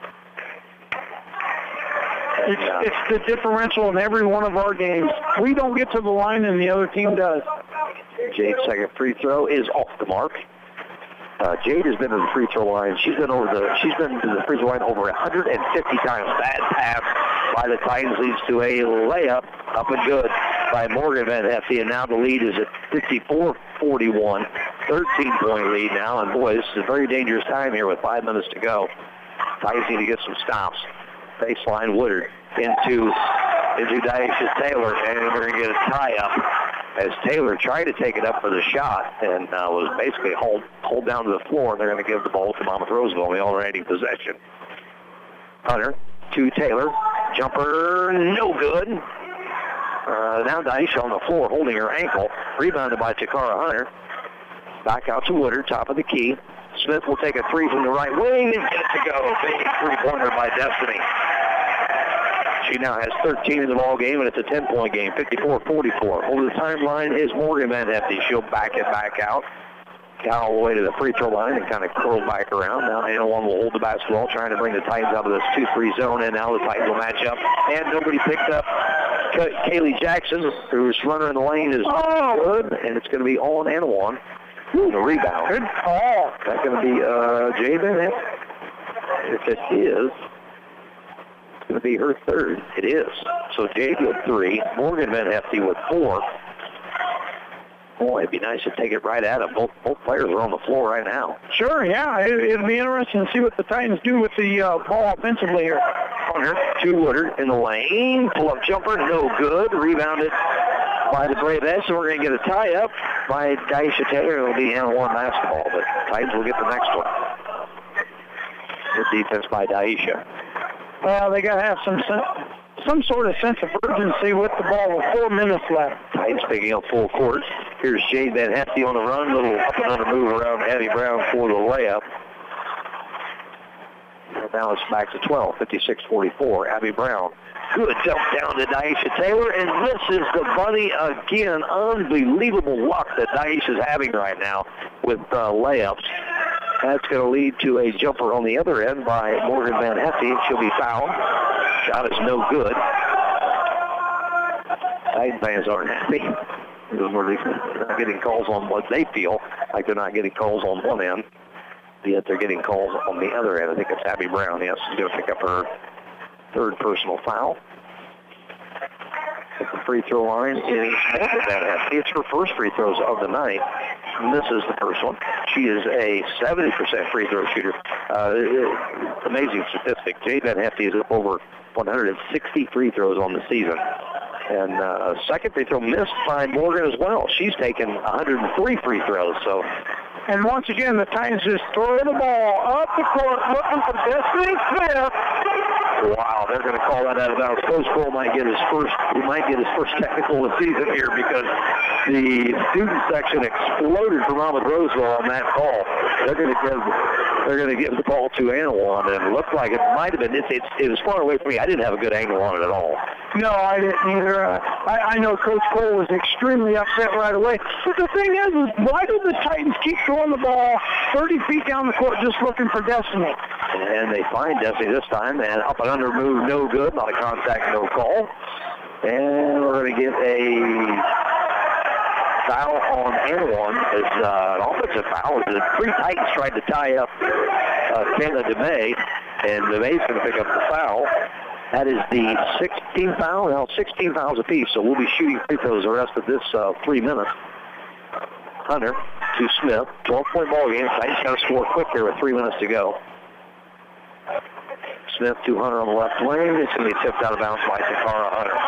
It's the differential in every one of our games. We don't get to the line and the other team does. Jade's second free throw is off the mark. Jade has been to the free throw line. She's been to the free throw line over 150 times. Bad pass by the Titans leads to a layup, up and good by Morgan Van Hefty, and now the lead is at 54-41, 13-point lead now. And boy, this is a very dangerous time here with 5 minutes to go. Titans need to get some stops. Baseline Woodard into Daisha Taylor, and we're going to get a tie-up as Taylor tried to take it up for the shot and was basically hauled down to the floor. They're going to give the ball to Monmouth Roseville in the alternating possession. Hunter to Taylor. Jumper, no good. Now Daisha on the floor holding her ankle. Rebounded by Takara Hunter. Back out to Woodard, top of the key. Smith will take a three from the right wing and get it to go. Big three-pointer by Destiny. She now has 13 in the ball game, and it's a 10-point game, 54-44. Over the timeline is Morgan Van Hefty. She'll back it back out. Down all the way to the free throw line and kind of curl back around. Now Anawan will hold the basketball, trying to bring the Titans out of this 2-3 zone, and now the Titans will match up. And nobody picked up Kaylee Jackson, who's runner in the lane, is good, and it's going to be all on Anawan. The rebound. Good call. That's going to be Jade Van Hefty. If it is, it's going to be her third. It is. So Jade with 3, Morgan Van Hefty with 4. Boy, it'd be nice to take it right at them. Both players are on the floor right now. Sure, yeah. It'll be interesting to see what the Titans do with the ball offensively here. Hunter to Woodard in the lane. Pull-up jumper, no good. Rebounded by the Bravettes, and we're going to get a tie-up by Daisha Taylor. It'll be N1 basketball, but Titans will get the next one. Good defense by Daisha. Well, they got to have some sort of sense of urgency with the ball with 4 minutes left. Titans picking up full court. Here's Jade Van Hefty on the run. Little up and under move around Abby Brown for the layup. And now it's back to 12, 56-44. Abby Brown. Good jump down to Daisha Taylor, and this is the bunny again. Unbelievable luck that Daisha's having right now with layups. That's going to lead to a jumper on the other end by Morgan Van Hefty. She'll be fouled. Shot is no good. Titan fans aren't happy. They're not getting calls on what they feel like they're not getting calls on one end, yet they're getting calls on the other end. I think it's Abby Brown. Yes, she's going to pick up her third personal foul. At the free throw line is Morgan Van Hefty. It's her first free throws of the night. Misses the first one. She is a 70% free throw shooter. Amazing statistic. Jade Van Hefty is up over 160 free throws on the season. And second free throw missed by Morgan as well. She's taken 103 free throws. So, and once again, the Titans just throw the ball up the court, looking for Destiny Smith. Wow, they're going to call that out of bounds. Coach Cole might get his first technical of the season here because the student section exploded for Monmouth Roseville on that call. They're going to give the ball to Anawan, and it looked like it might have been. It was far away from me. I didn't have a good angle on it at all. No, I didn't either. I know Coach Cole was extremely upset right away. But the thing is why do the Titans keep throwing the ball 30 feet down the court just looking for Destiny? And they find Destiny this time, and up and under move, no good. Not a contact, no call. And we're going to get a foul on Anawan. It's an offensive foul. The 3 Titans tried to tie up Kenna DeMay, and DeMay's going to pick up the foul. That is the 16th foul. Well, 16 fouls apiece, so we'll be shooting free throws the rest of this 3 minutes. Hunter to Smith. 12-point ball game. Titans got to score quick here with 3 minutes to go. Smith to Hunter on the left wing. It's going to be tipped out of bounds by Takara Hunter.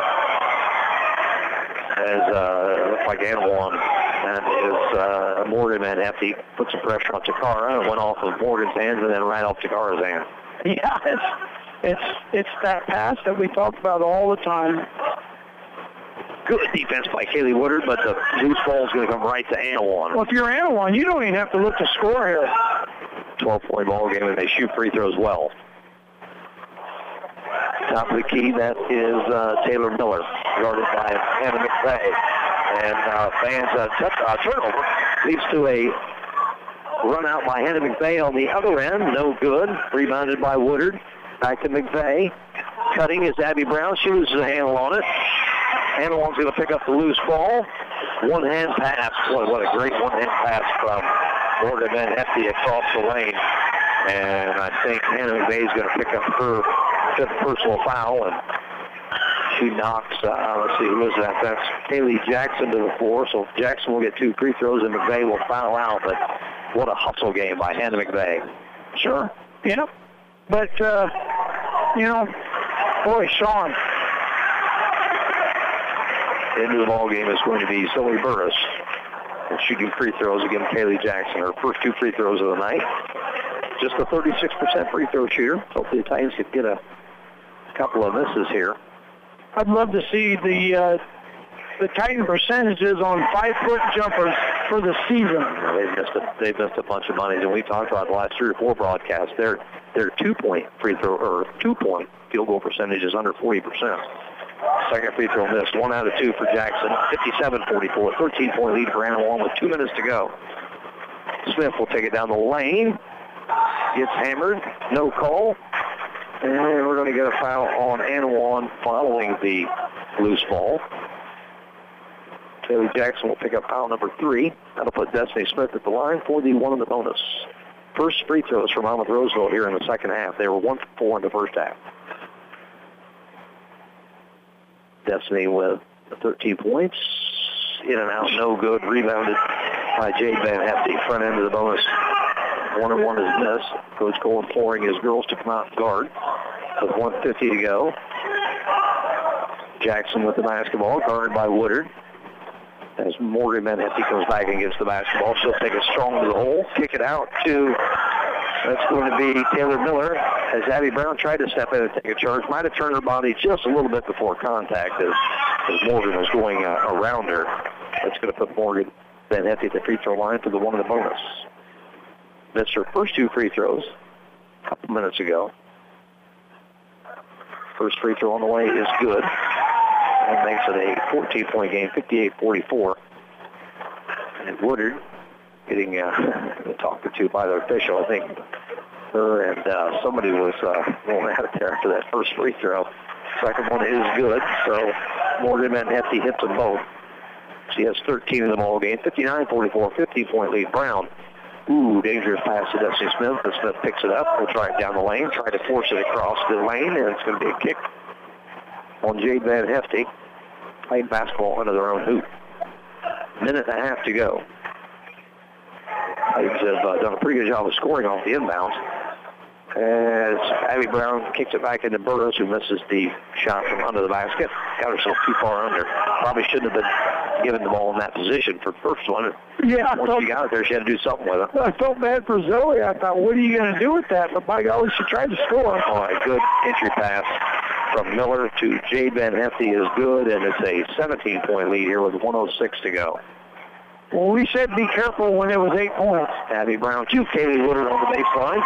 As it looks like Anawan and his Morgan Van Hefty put some pressure on Takara and went off of Morgan's hands and then right off Takara's hand. Yeah, it's that pass that we talk about all the time. Good defense by Kaylee Woodard, but the loose ball is going to come right to Anawan. Well, if you're Anawan, you don't even have to look to score here. 12-point ball game, and they shoot free throws well. Top of the key, that is Taylor Miller, guarded by Hannah McVeigh. And fans turnover leads to a run out by Hannah McVeigh on the other end. No good. Rebounded by Woodard. Back to McVeigh. Cutting is Abby Brown. She loses a handle on it. Annawan's going to pick up the loose ball. One-hand pass. What a great one-hand pass from Morgan Van Hefty across the lane. And I think Hannah McVeigh is going to pick up her fifth personal foul. And she knocks, let's see, who is that? That's Kaylee Jackson to the floor. So Jackson will get 2 free throws and McVeigh will foul out. But what a hustle game by Hannah McVeigh. Sure. Yep. But, boy, Sean. Into the ball game is going to be Zoe Burris. And shooting free throws against Kaylee Jackson. Her first 2 free throws of the night. Just a 36% free throw shooter. Hopefully the Titans could get a couple of misses here. I'd love to see the Titan percentages on 5-foot jumpers for the season. They've missed a bunch of money, and we talked about the last 3 or 4 broadcasts. Their 2-point free throw or 2-point field goal percentage is under 40%. Second free throw missed. 1 out of 2 for Jackson. 57-44. 13-point lead for Annawan with 2 minutes to go. Smith will take it down the lane. Gets hammered. No call. And we're going to get a foul on Annawan following the loose ball. Kaylee Jackson will pick up foul number 3. That'll put Destiny Smith at the line for the 1 in the bonus. First free throws from Monmouth Roseville here in the second half. They were 1 for 4 in the first half. Destiny with 13 points. In and out, no good. Rebounded by Jade Van Hefty. Front end of the bonus. 1-1 is missed. Coach Cole imploring his girls to come out and guard with 1:50 to go. Jackson with the basketball, guarded by Woodard. As Morgan Van Hefty comes back and gets the basketball, she'll take it strong to the hole, kick it out to, that's going to be Taylor Miller. As Abby Brown tried to step in and take a charge, might have turned her body just a little bit before contact as Morgan was going around her. That's going to put Morgan Van Hefty at the free throw line for the 1 in the bonus. Missed her first 2 free throws a couple minutes ago. First free throw on the way is good. That makes it a 14-point game, 58-44. And Woodard getting talked to by the official. I think her and somebody was going at it there after that first free throw. Second one is good, so Morgan Van Hefty hits them both. She has 13 in the ball game, 59-44, 15-point lead. Brown. Ooh, dangerous pass to Destiny Smith. And Smith picks it up. We'll try it down the lane. Try to force it across the lane, and it's going to be a kick on Jade Van Hefty. Playing basketball under their own hoop. Minute and a half to go. Titans have done a pretty good job of scoring off the inbounds. As Abby Brown kicks it back into Burroughs, who misses the shot from under the basket. Got herself too far under. Probably shouldn't have been given the ball in that position for the first one. Yeah, once she got it there, she had to do something with it. I felt bad for Zoe. I thought, what are you going to do with that? But by golly, she tried to score. All right, good entry pass from Miller to Jade Van Hefty is good, and it's a 17-point lead here with 1:06 to go. Well, we said be careful when it was 8 points. Abby Brown to Kaylee Woodard on the baseline.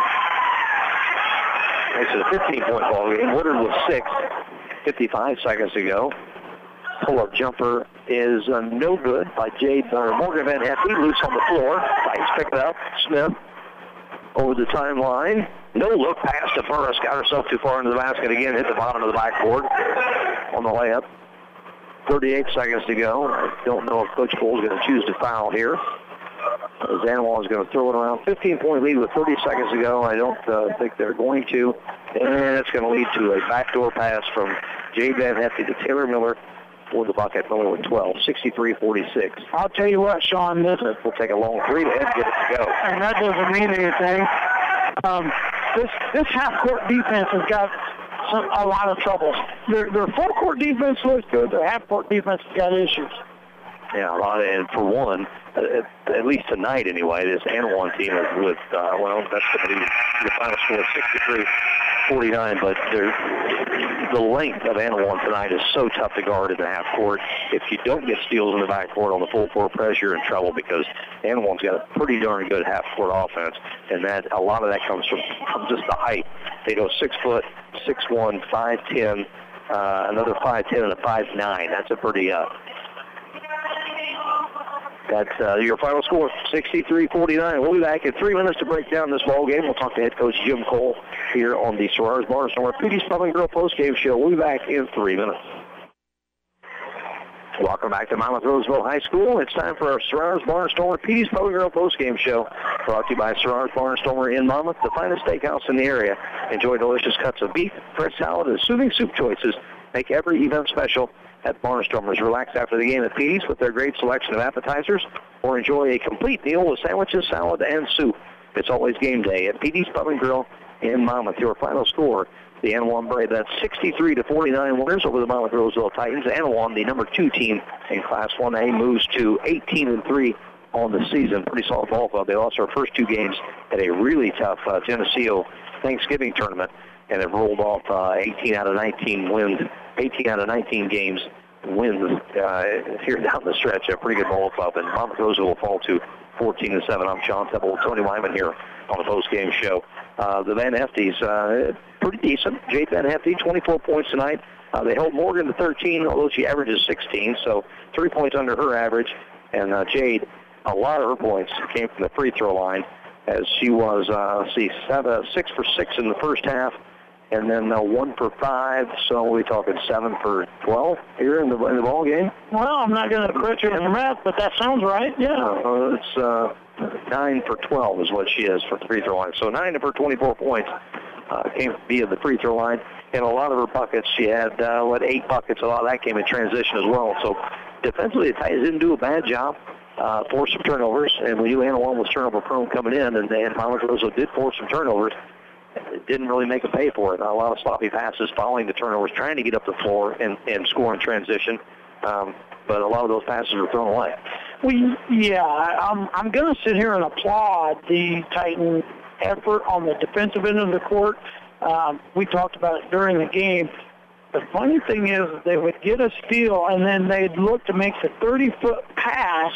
Makes it a 15-point ball game. Woodard with 6, 55 seconds to go. Pull-up jumper is no good by Morgan Van Hefty. Loose on the floor. Titans pick it up. Smith over the timeline. No look pass to Burris. Got herself too far into the basket again. Hit the bottom of the backboard on the layup. 38 seconds to go. I don't know if Coach Cole is going to choose to foul here. Annawan is going to throw it around. 15-point lead with 30 seconds to go. I don't think they're going to. And it's going to lead to a backdoor pass from Jade Van Hefty to Taylor Miller for the bucket. Miller with 12, 63-46. I'll tell you what, Sean, this will take a long 3 to get it to go. And that doesn't mean anything. This half-court defense has got a lot of trouble. Their full-court defense looks good. Their half-court defense has got issues. Yeah, a lot of, and for one, at least tonight anyway, this Annawan team is with, that's going to be the final score, 63-49, but the length of Annawan tonight is so tough to guard in the half court. If you don't get steals in the back court on the full court press, you're in trouble because Annawan's got a pretty darn good half court offense, and that a lot of that comes from just the height. They go 6 foot, 6'1", 5'10", another 5'10", and a 5'9". That's a pretty That's your final score, 63-49. We'll be back in 3 minutes to break down this ball game. We'll talk to head coach Jim Cole here on the Sierra's Barnstormer Petey's Pub and Grill postgame show. We'll be back in 3 minutes. Welcome back to Monmouth Roseville High School. It's time for our Sierra's Barnstormer Petey's Pub and Grill postgame show, brought to you by Sierra's Barnstormer in Monmouth, the finest steakhouse in the area. Enjoy delicious cuts of beef, fresh salad, and soothing soup choices. Make every event special at Barnstormers. Relax after the game at Petey's with their great selection of appetizers, or enjoy a complete meal with sandwiches, salad, and soup. It's always game day at Petey's Pub and Grill in Monmouth. Your final score, the Anawan Braves, 63-49 winners over the Monmouth Roseville Titans. Anawan, the number 2 team in Class 1A, moves to 18-3 on the season. Pretty solid ball club. They lost their first 2 games at a really tough Geneseo Thanksgiving tournament, and have rolled off 18 out of 19 games wins here down the stretch. A pretty good ball club, and Monmouth Roseville will fall to 14-7. I'm Sean Temple, Tony Wyman here on the post-game show. The Van Hefties, pretty decent. Jade Van Hefty, 24 points tonight. They held Morgan to 13, although she averages 16, so 3 points under her average. And Jade, a lot of her points came from the free throw line, as she was 6 for 6 in the first half, and then 1 for 5, so we're talking 7 for 12 here in the ball game. Well, I'm not going to correct you in the math, but that sounds right. Yeah. It's 9 for 12 is what she is for the free throw line. So 9 of her 24 points came via the free throw line, and a lot of her buckets. She had 8 buckets. A lot of that came in transition as well. So defensively, the Titans didn't do a bad job. Forced some turnovers, and we knew Anawan was turnover prone coming in, and Monmouth Roseville did force some turnovers. It didn't really make a pay for it. A lot of sloppy passes following the turnovers, trying to get up the floor and score in transition. But a lot of those passes were thrown away. Well, yeah, I'm going to sit here and applaud the Titan effort on the defensive end of the court. We talked about it during the game. The funny thing is they would get a steal, and then they'd look to make the 30-foot pass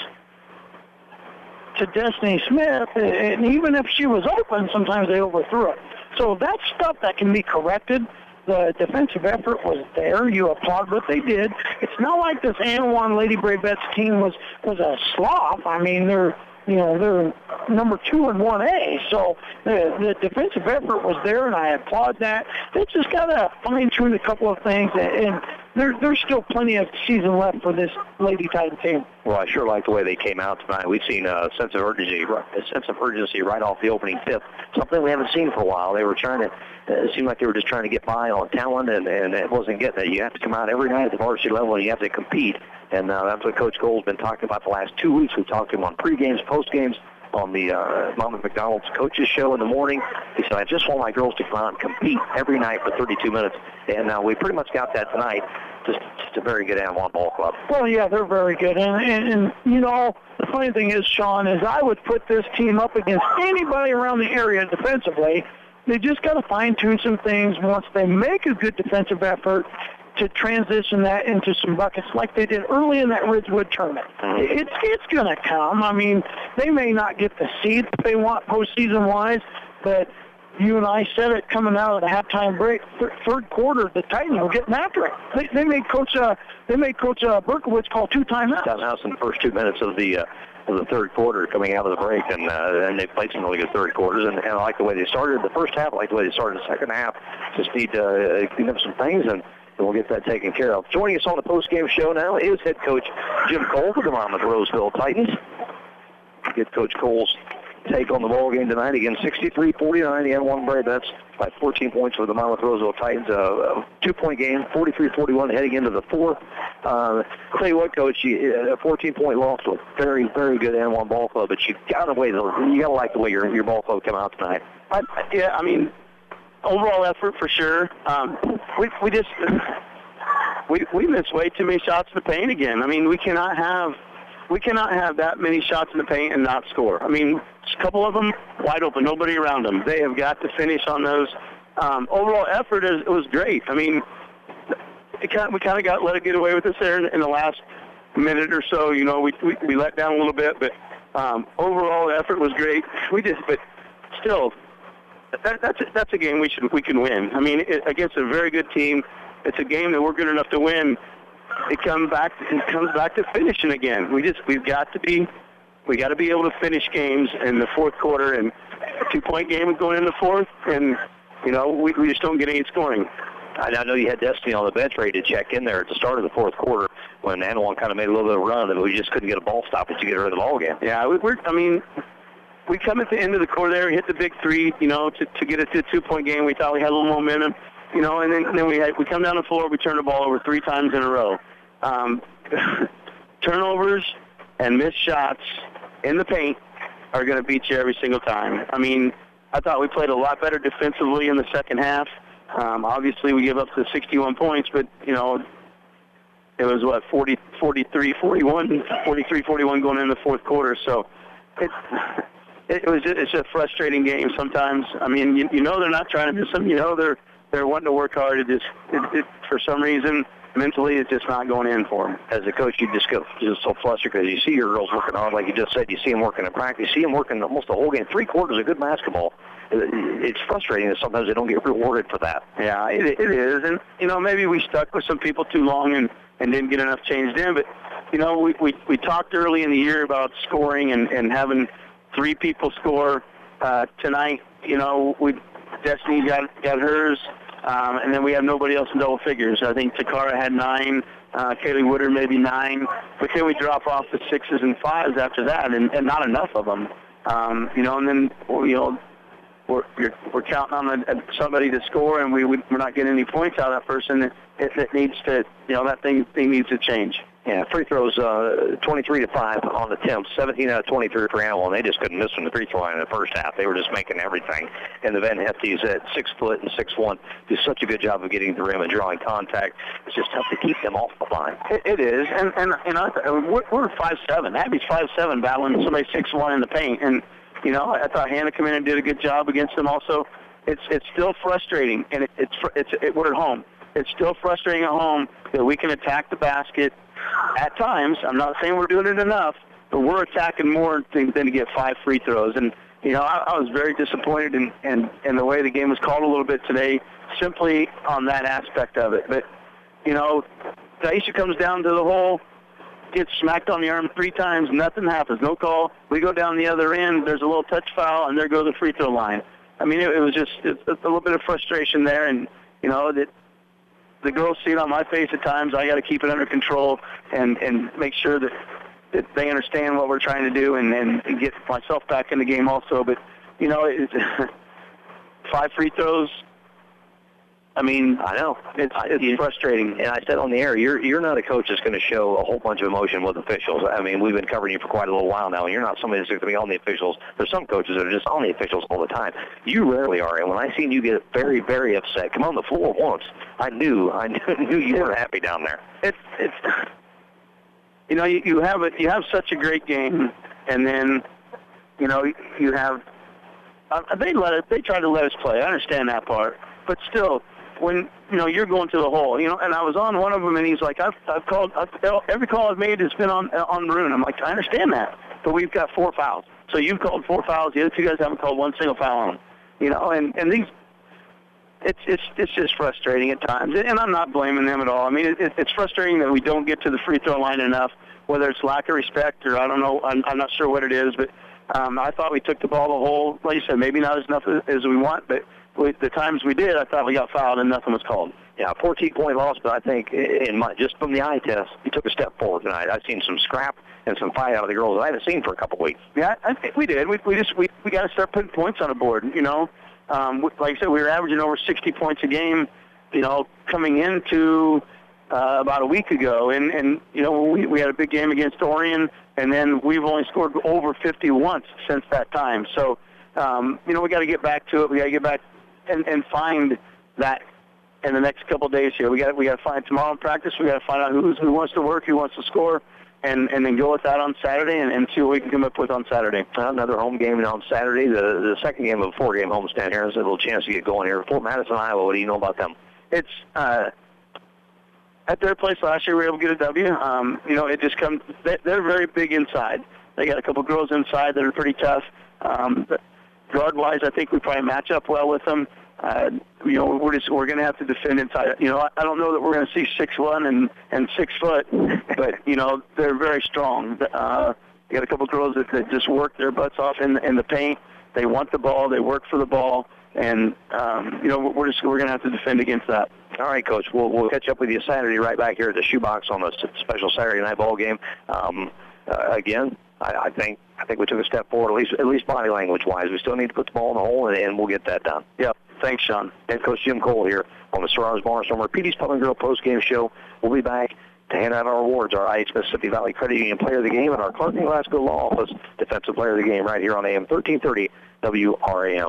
to Destiny Smith, and even if she was open, sometimes they overthrew it. So that's stuff that can be corrected. The defensive effort was there. You applaud what they did. It's not like this Anawan Lady Bravettes team was a sloth. I mean, they're number 2 in 1A. So the defensive effort was there, and I applaud that. They just got to fine-tune a couple of things, and there's still plenty of season left for this Lady Titan team. Well, I sure like the way they came out tonight. We've seen a sense of urgency right off the opening tip, something we haven't seen for a while. They were trying to, it seemed like they were just trying to get by on talent, and it wasn't getting it. You have to come out every night at the varsity level, and you have to compete. And that's what Coach Cole's been talking about the last 2 weeks. We've talked to him on pre-games, post-games, on the Monmouth McDonald's coaches show in the morning. He said, I just want my girls to come out and compete every night for 32 minutes. And we pretty much got that tonight. Just a very good Anawan ball club. Well, yeah, they're very good. And you know, the funny thing is, Sean, is I would put this team up against anybody around the area defensively. They just got to fine-tune some things once they make a good defensive effort to transition that into some buckets like they did early in that Ridgewood tournament. It's going to come. I mean, they may not get the seed that they want postseason-wise, but you and I said it coming out of the halftime break, third quarter, the Titans were getting after it. They made Coach Berkowitz call 2 timeouts. Timeouts in the first 2 minutes of the third quarter coming out of the break, and they played some really good third quarters, and I like the way they started the first half. I like the way they started the second half. Just need to clean up some things, and we'll get that taken care of. Joining us on the post-game show now is head coach Jim Cole for the Monmouth Roseville Titans. Get Coach Cole's take on the ball game tonight. Again, 63-49, the Anawan Braves by 14 points for the Monmouth Roseville Titans. A 2-point game, 43-41 heading into the fourth. I'll tell you what, Coach, a 14-point loss to a very, very good Anawan ball club, but you got to like the way your ball club come out tonight. Yeah, I mean, overall effort for sure. We missed way too many shots in the paint again. I mean, we cannot have that many shots in the paint and not score. I mean, a couple of them wide open, nobody around them. They have got to finish on those. Overall effort was great. I mean, we kind of let it get away with us there in the last minute or so. You know, we let down a little bit, but overall effort was great. But still, that's a game we can win. I mean, against a very good team, it's a game that we're good enough to win. It comes back to finishing again. We've got to be We got to be able to finish games in the fourth quarter, and a 2-point game going in the fourth, and, you know, we just don't get any scoring. I know you had Destiny on the bench ready to check in there at the start of the fourth quarter when Anawan kind of made a little bit of a run, and we just couldn't get a ball stoppage to get rid of the ball again. Yeah, we come at the end of the quarter there, hit the big three, you know, to get it to a 2-point game. We thought we had a little momentum, you know, and then we come down the floor, we turn the ball over 3 times in a row. Turnovers and missed shots in the paint are going to beat you every single time. I mean, I thought we played a lot better defensively in the second half. Obviously, we gave up the 61 points, but, you know, it was, 43-41 going in the fourth quarter. So it's a frustrating game sometimes. I mean, you know they're not trying to do something. You know they're wanting to work hard. It for some reason, mentally, it's just not going in for them. As a coach, you just get just so flustered because you see your girls working hard, like you just said. You see them working in practice. You see them working almost the whole game. 3 quarters of good basketball. It's frustrating that sometimes they don't get rewarded for that. Yeah, it is. And, you know, maybe we stuck with some people too long and didn't get enough changed in. But, you know, we talked early in the year about scoring and having 3 people score. Tonight, you know, Destiny got hers. And then we have nobody else in double figures. I think Takara had 9, Kaylee Woodard maybe 9, but then we drop off the 6s and 5s after that, and not enough of them. You know, and then, you know, we're counting on somebody to score, and we're not getting any points out of that person. It needs to, you know, that thing needs to change. Yeah, free throws 23-5 on the attempts, 17 out of 23 for Anawan. They just couldn't miss from the free throw line in the first half. They were just making everything. And the Van Hefties at 6 foot and 6'1" do such a good job of getting to the rim and drawing contact. It's just tough to keep them off the line. It is, and you know, we're 5'7". Abby's 5'7", battling somebody 6'1" in the paint, and you know, I thought Hannah came in and did a good job against them. Also, it's still frustrating, and we're at home. It's still frustrating at home that we can attack the basket at times. I'm not saying we're doing it enough, but we're attacking more than to get 5 free throws. And, you know, I was very disappointed in the way the game was called a little bit today, simply on that aspect of it. But, you know, Taisha comes down to the hole, gets smacked on the arm 3 times, nothing happens, no call. We go down the other end, there's a little touch foul, and there goes the free throw line. I mean, it was just a little bit of frustration there, and, you know, that the girls see it on my face at times. I got to keep it under control and make sure that they understand what we're trying to do and get myself back in the game also. But, you know, 5 free throws, I mean, I know. It's frustrating. And I said on the air, you're not a coach that's going to show a whole bunch of emotion with officials. I mean, we've been covering you for quite a little while now, and you're not somebody that's going to be on the officials. There's some coaches that are just on the officials all the time. You rarely are. And when I seen you get very, very upset, come on the floor once, I knew you weren't happy down there. It's you know, you have such a great game, and then, you know, you have they try to let us play. I understand that part, but still, when, you know, you're going to the hole, you know, and I was on one of them, and he's like, I've called, every call I've made has been on Maroon. I'm like, I understand that, but we've got 4 fouls. So you've called 4 fouls. The other 2 guys haven't called one single foul on them. You know, and these, it's just frustrating at times, and I'm not blaming them at all. I mean, it's frustrating that we don't get to the free throw line enough, whether it's lack of respect or I don't know. I'm not sure what it is, but I thought we took the ball the whole, like you said, maybe not as enough as we want, but the times we did, I thought we got fouled and nothing was called. Yeah, 14-point loss, but I think just from the eye test, you took a step forward tonight. I've seen some scrap and some fight out of the girls that I haven't seen for a couple of weeks. Yeah, I think we did. We got to start putting points on the board. You know, like I said, we were averaging over 60 points a game. You know, coming into about a week ago, and you know, we had a big game against Orion, and then we've only scored over 50 once since that time. So, you know, we got to get back to it. We got to get back and find that in the next couple of days here. We got to find tomorrow in practice. We got to find out who wants to work, who wants to score, and then go with that on Saturday and see what we can come up with on Saturday. Another home game on Saturday, the second game of a 4-game homestand here. There's a little chance to get going here. Fort Madison, Iowa. What do you know about them? It's at their place last year. We were able to get a W. You know, it just comes. They're very big inside. They got a couple girls inside that are pretty tough. Guard-wise, I think we probably match up well with them. You know, we're going to have to defend inside. You know, I don't know that we're going to see 6'1" and 6 foot, but you know, they're very strong. You got a couple girls that just work their butts off in the paint. They want the ball. They work for the ball. And, we're going to have to defend against that. All right, Coach. We'll catch up with you Saturday right back here at the Shoebox on the special Saturday night ball game. Again, I think we took a step forward, at least body language-wise. We still need to put the ball in the hole, and we'll get that done. Yeah. Thanks, Sean. Head Coach Jim Cole here on the Serrano's Barnstormer Petey's Pub and Grill post-game show. We'll be back to hand out our awards, our IH Mississippi Valley Credit Union Player of the Game and our Clark and Glasgow Law Office Defensive Player of the Game right here on AM 1330 WRAM.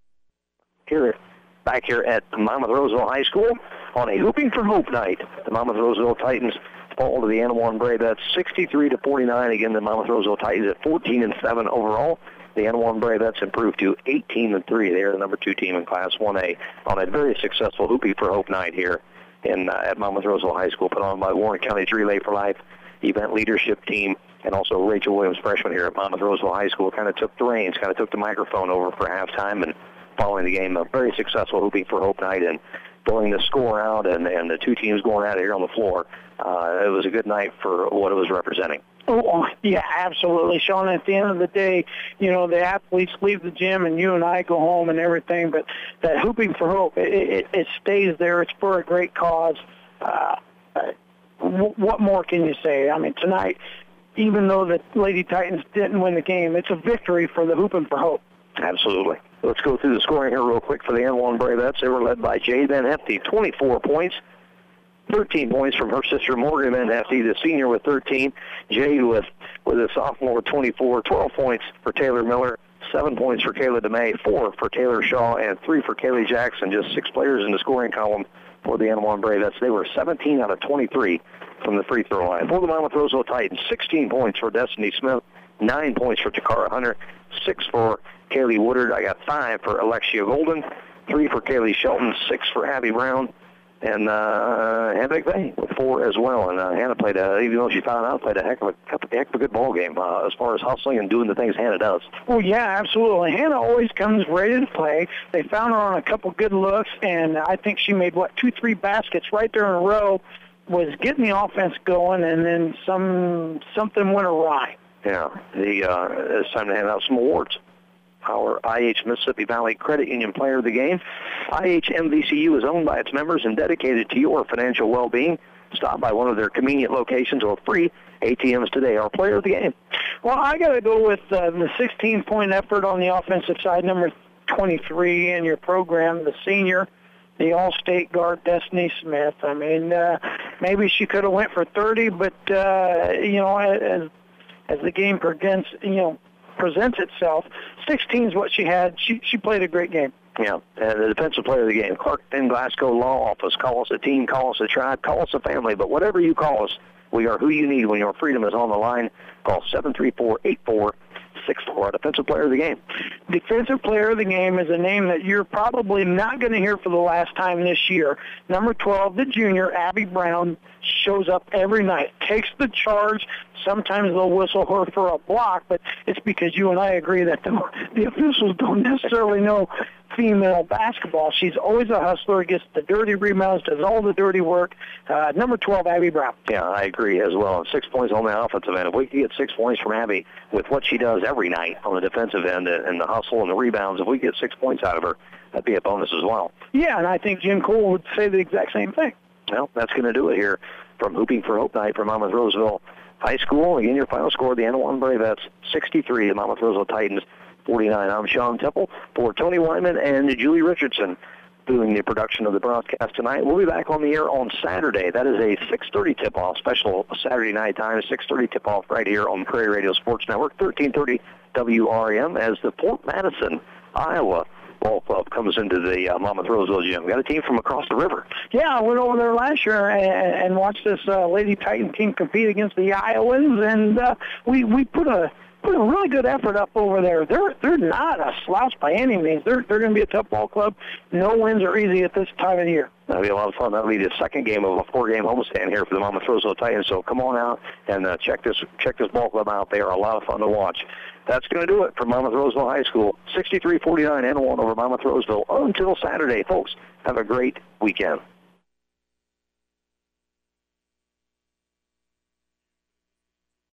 Back here at Monmouth Roseville High School on a Hooping for Hope night. The Monmouth Roseville Titans fall to the Anawan Bravettes 63-49. Again, the Monmouth Roseville Titans at 14-7 overall. The Anawan Bravettes improved to 18-3. They are the number 2 team in Class 1A on a very successful Hooping for Hope night here at Monmouth Roseville High School, put on by Warren County's Relay for Life event leadership team, and also Rachel Williams, freshman here at Monmouth Roseville High School, kind of took the reins, kind of took the microphone over for halftime, and following the game, a very successful Hooping for Hope night, and blowing the score out, and the 2 teams going at it here on the floor. It was a good night for what it was representing. Oh, yeah, absolutely, Sean. At the end of the day, the athletes leave the gym and you and I go home and everything, but that Hooping for Hope, it stays there. It's for a great cause. What more can you say? I mean, tonight, even though the Lady Titans didn't win the game, it's a victory for the Hooping for Hope. Absolutely. Let's go through the scoring here real quick for the Anawan Bravettes. They were led by Jade Van Hefty, 24 points. 13 points from her sister Morgan Van Hefty, the senior with 13. Jade with a sophomore with 24. 12 points for Taylor Miller. 7 points for Kayla DeMay. 4 for Taylor Shaw, and 3 for Kaylee Jackson. Just 6 players in the scoring column for the Anawan Bravettes. They were 17 out of 23 from the free throw line. For the Monmouth Roseville Titans, 16 points for Destiny Smith. 9 points for Takara Hunter. 6 for Kaylee Woodard. I got 5 for Alexia Golden. 3 for Kaylee Shelton. 6 for Abby Brown. And Hannah McVeigh with 4 as well. And Hannah played, even though she found out, played a heck of a good ball game as far as hustling and doing the things Hannah does. Oh, yeah, absolutely. Hannah always comes ready to play. They found her on a couple good looks, and I think she made, 2-3 baskets right there in a row, was getting the offense going, and then something went awry. Yeah, it's time to hand out some awards. Our IH Mississippi Valley Credit Union Player of the Game. IH MVCU is owned by its members and dedicated to your financial well-being. Stop by one of their convenient locations or free ATMs today. Our Player of the Game. Well, I got to go with the 16-point effort on the offensive side, number 23 in your program, the senior, the All-State guard, Destiny Smith. I mean, maybe she could have went for 30, but, as the game presents itself, 16 is what she had. She played a great game. Yeah, and the defensive player of the game, Clark and Glasgow Law Office. Call us a team, call us a tribe, call us a family, but whatever you call us, we are who you need when your freedom is on the line. Call 734-8464, our defensive player of the game. Defensive player of the game is a name that you're probably not going to hear for the last time this year. Number 12, the junior, Abby Brown, shows up every night, takes the charge. Sometimes they'll whistle her for a block, but it's because you and I agree that the officials don't necessarily know female basketball. She's always a hustler, gets the dirty rebounds, does all the dirty work. Number 12, Abby Brown. Yeah, I agree as well. 6 points on the offensive end. If we could get 6 points from Abby with what she does every night on the defensive end and the hustle and the rebounds, if we get 6 points out of her, that'd be a bonus as well. Yeah, and I think Jim Cole would say the exact same thing. Well, that's going to do it here from Hooping for Hope Night from Monmouth Roseville High School. Again, your final score, the Anawan Bravettes 63, the Monmouth Roseville Titans 49. I'm Sean Temple for Tony Wyman and Julie Richardson doing the production of the broadcast tonight. We'll be back on the air on Saturday. That is a 6:30 tip-off, special Saturday night time, 6:30 tip-off right here on Prairie Radio Sports Network, 1330 WRAM, as the Fort Madison, Iowa ball club comes into the Monmouth Roseville gym. We got a team from across the river. Yeah, I went over there last year and watched this Lady Titan team compete against the Iowans, and we put a really good effort up over there. They're not a slouch by any means. They're going to be a tough ball club. No wins are easy at this time of the year. That'll be a lot of fun. That'll be the second game of a 4-game homestand here for the Monmouth Roseville Titans. So come on out and check this ball club out. They are a lot of fun to watch. That's going to do it for Monmouth Roseville High School. 63-49 and 1 over Monmouth Roseville until Saturday, folks. Have a great weekend.